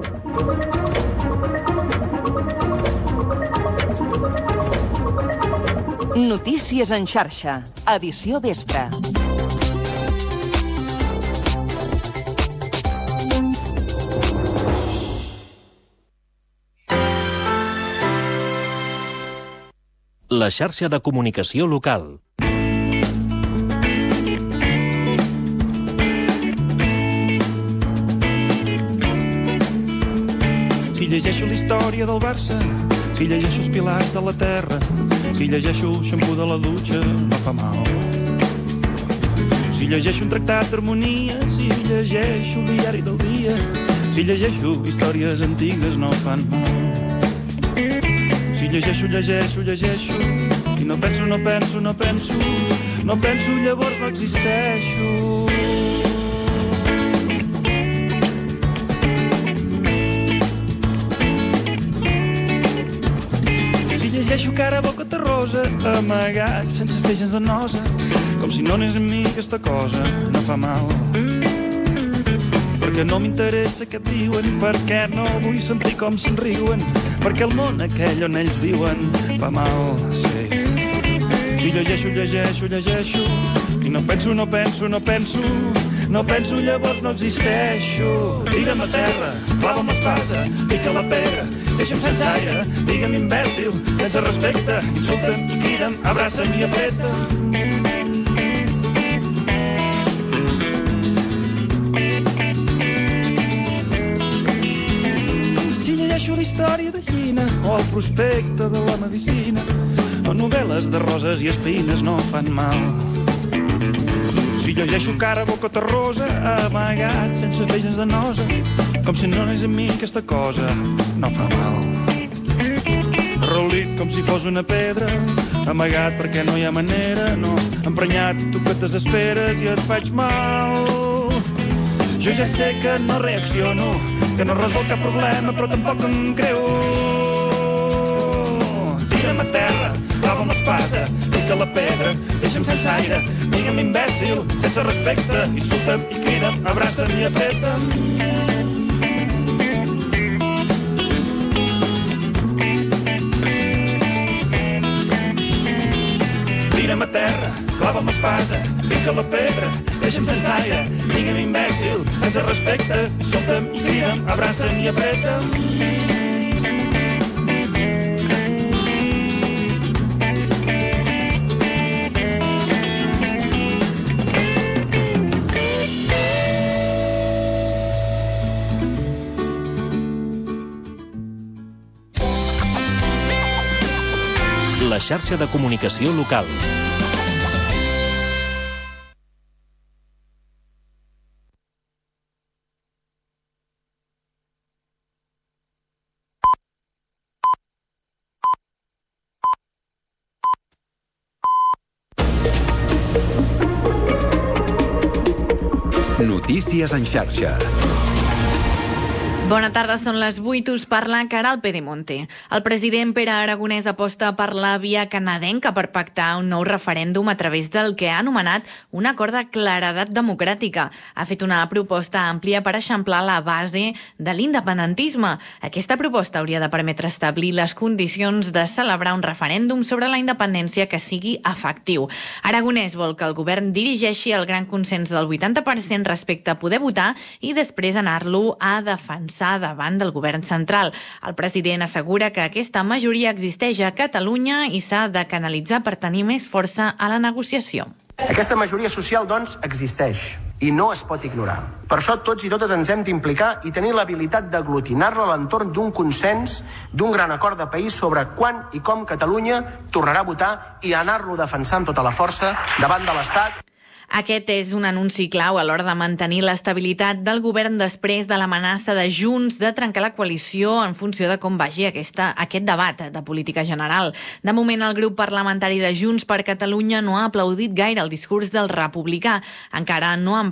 Notícies en xarxa, edició vespre. La xarxa de comunicació local. Si llegeixo la història del Barça, si llegeixo els pilars de la terra, si llegeixo el xampú de la dutxa, no fa mal. Si llegeixo un tractat d'harmonia, si llegeixo el diari del dia, si llegeixo històries antigues, no fan mal. Si llegeixo, llegeixo, llegeixo, i no penso, no penso, no penso, no penso, llavors no existeixo. Si llegeixo cara, boca, terrosa, amagat, sense fer gens de nosa, com si no anés amb mi aquesta cosa, no fa mal. Perquè no m'interessa què et diuen, perquè no vull sentir com se'n riuen, perquè el món aquell on ells viuen fa mal, sí. Si llegeixo, llegeixo, llegeixo, i no penso, no penso, no penso, no penso, llavors no existeixo. Digue'm a terra, clava'm l'espasa, pica la pedra, deixa'm sense aire, digue'm imbècil, sense respecte, insulta'm i crida'm, abraça'm i apreta'm. Llegeixo la història de Xina o el prospecte de la medicina o novel·les de roses i espines no fan mal. Si llegeixo cara, boca, terrosa, amagat, sense fer gens de nosa, com si no anés amb mi aquesta cosa, no fa mal. Rolit com si fos una pedra, amagat perquè no hi ha manera, no, emprenyat i tu que te desesperes i et faig mal. Jo ja sé que no reacciono, que no resol cap problema, però tampoc em creu. Tira'm a terra, clava'm l'espasa, pica la pedra, deixa'm sense aire, digue'm imbècil, sense respecte, insulta'm i crida'm, abraça'm i apreta'm. Tira'm a terra, clava'm l'espasa, pica la pedra, deixa'm sense aire, digue'm imbècil, sense respecte, insulta'm i crida'm, abraça'm i apreta'm. la xarxa de comunicació local. Notícies en xarxa. Bona tarda, són les vuit, us parla Caral Pedemonte. El president Pere Aragonès aposta per la via canadenca per pactar un nou referèndum a través del que ha anomenat un acord de claredat democràtica. Ha fet una proposta àmplia per eixamplar la base de l'independentisme. Aquesta proposta hauria de permetre establir les condicions de celebrar un referèndum sobre la independència que sigui efectiu. Aragonès vol que el govern dirigeixi el gran consens del vuitanta per cent respecte a poder votar i després anar-lo a defensar davant del govern central. El president assegura que aquesta majoria existeix a Catalunya i s'ha de canalitzar per tenir més força a la negociació. Aquesta majoria social, doncs, existeix i no es pot ignorar. Per això tots i totes ens hem d'implicar i tenir l'habilitat d'aglutinar-la a l'entorn d'un consens, d'un gran acord de país sobre quan i com Catalunya tornarà a votar i anar-lo a defensar amb tota la força davant de l'Estat. Aquest és un anunci clau a l'hora de mantenir l'estabilitat del govern després de l'amenaça de Junts de trencar la coalició en funció de com vagi aquesta, aquest debat de política general. De moment, el grup parlamentari de Junts per Catalunya no ha aplaudit gaire el discurs del republicà. Encara no han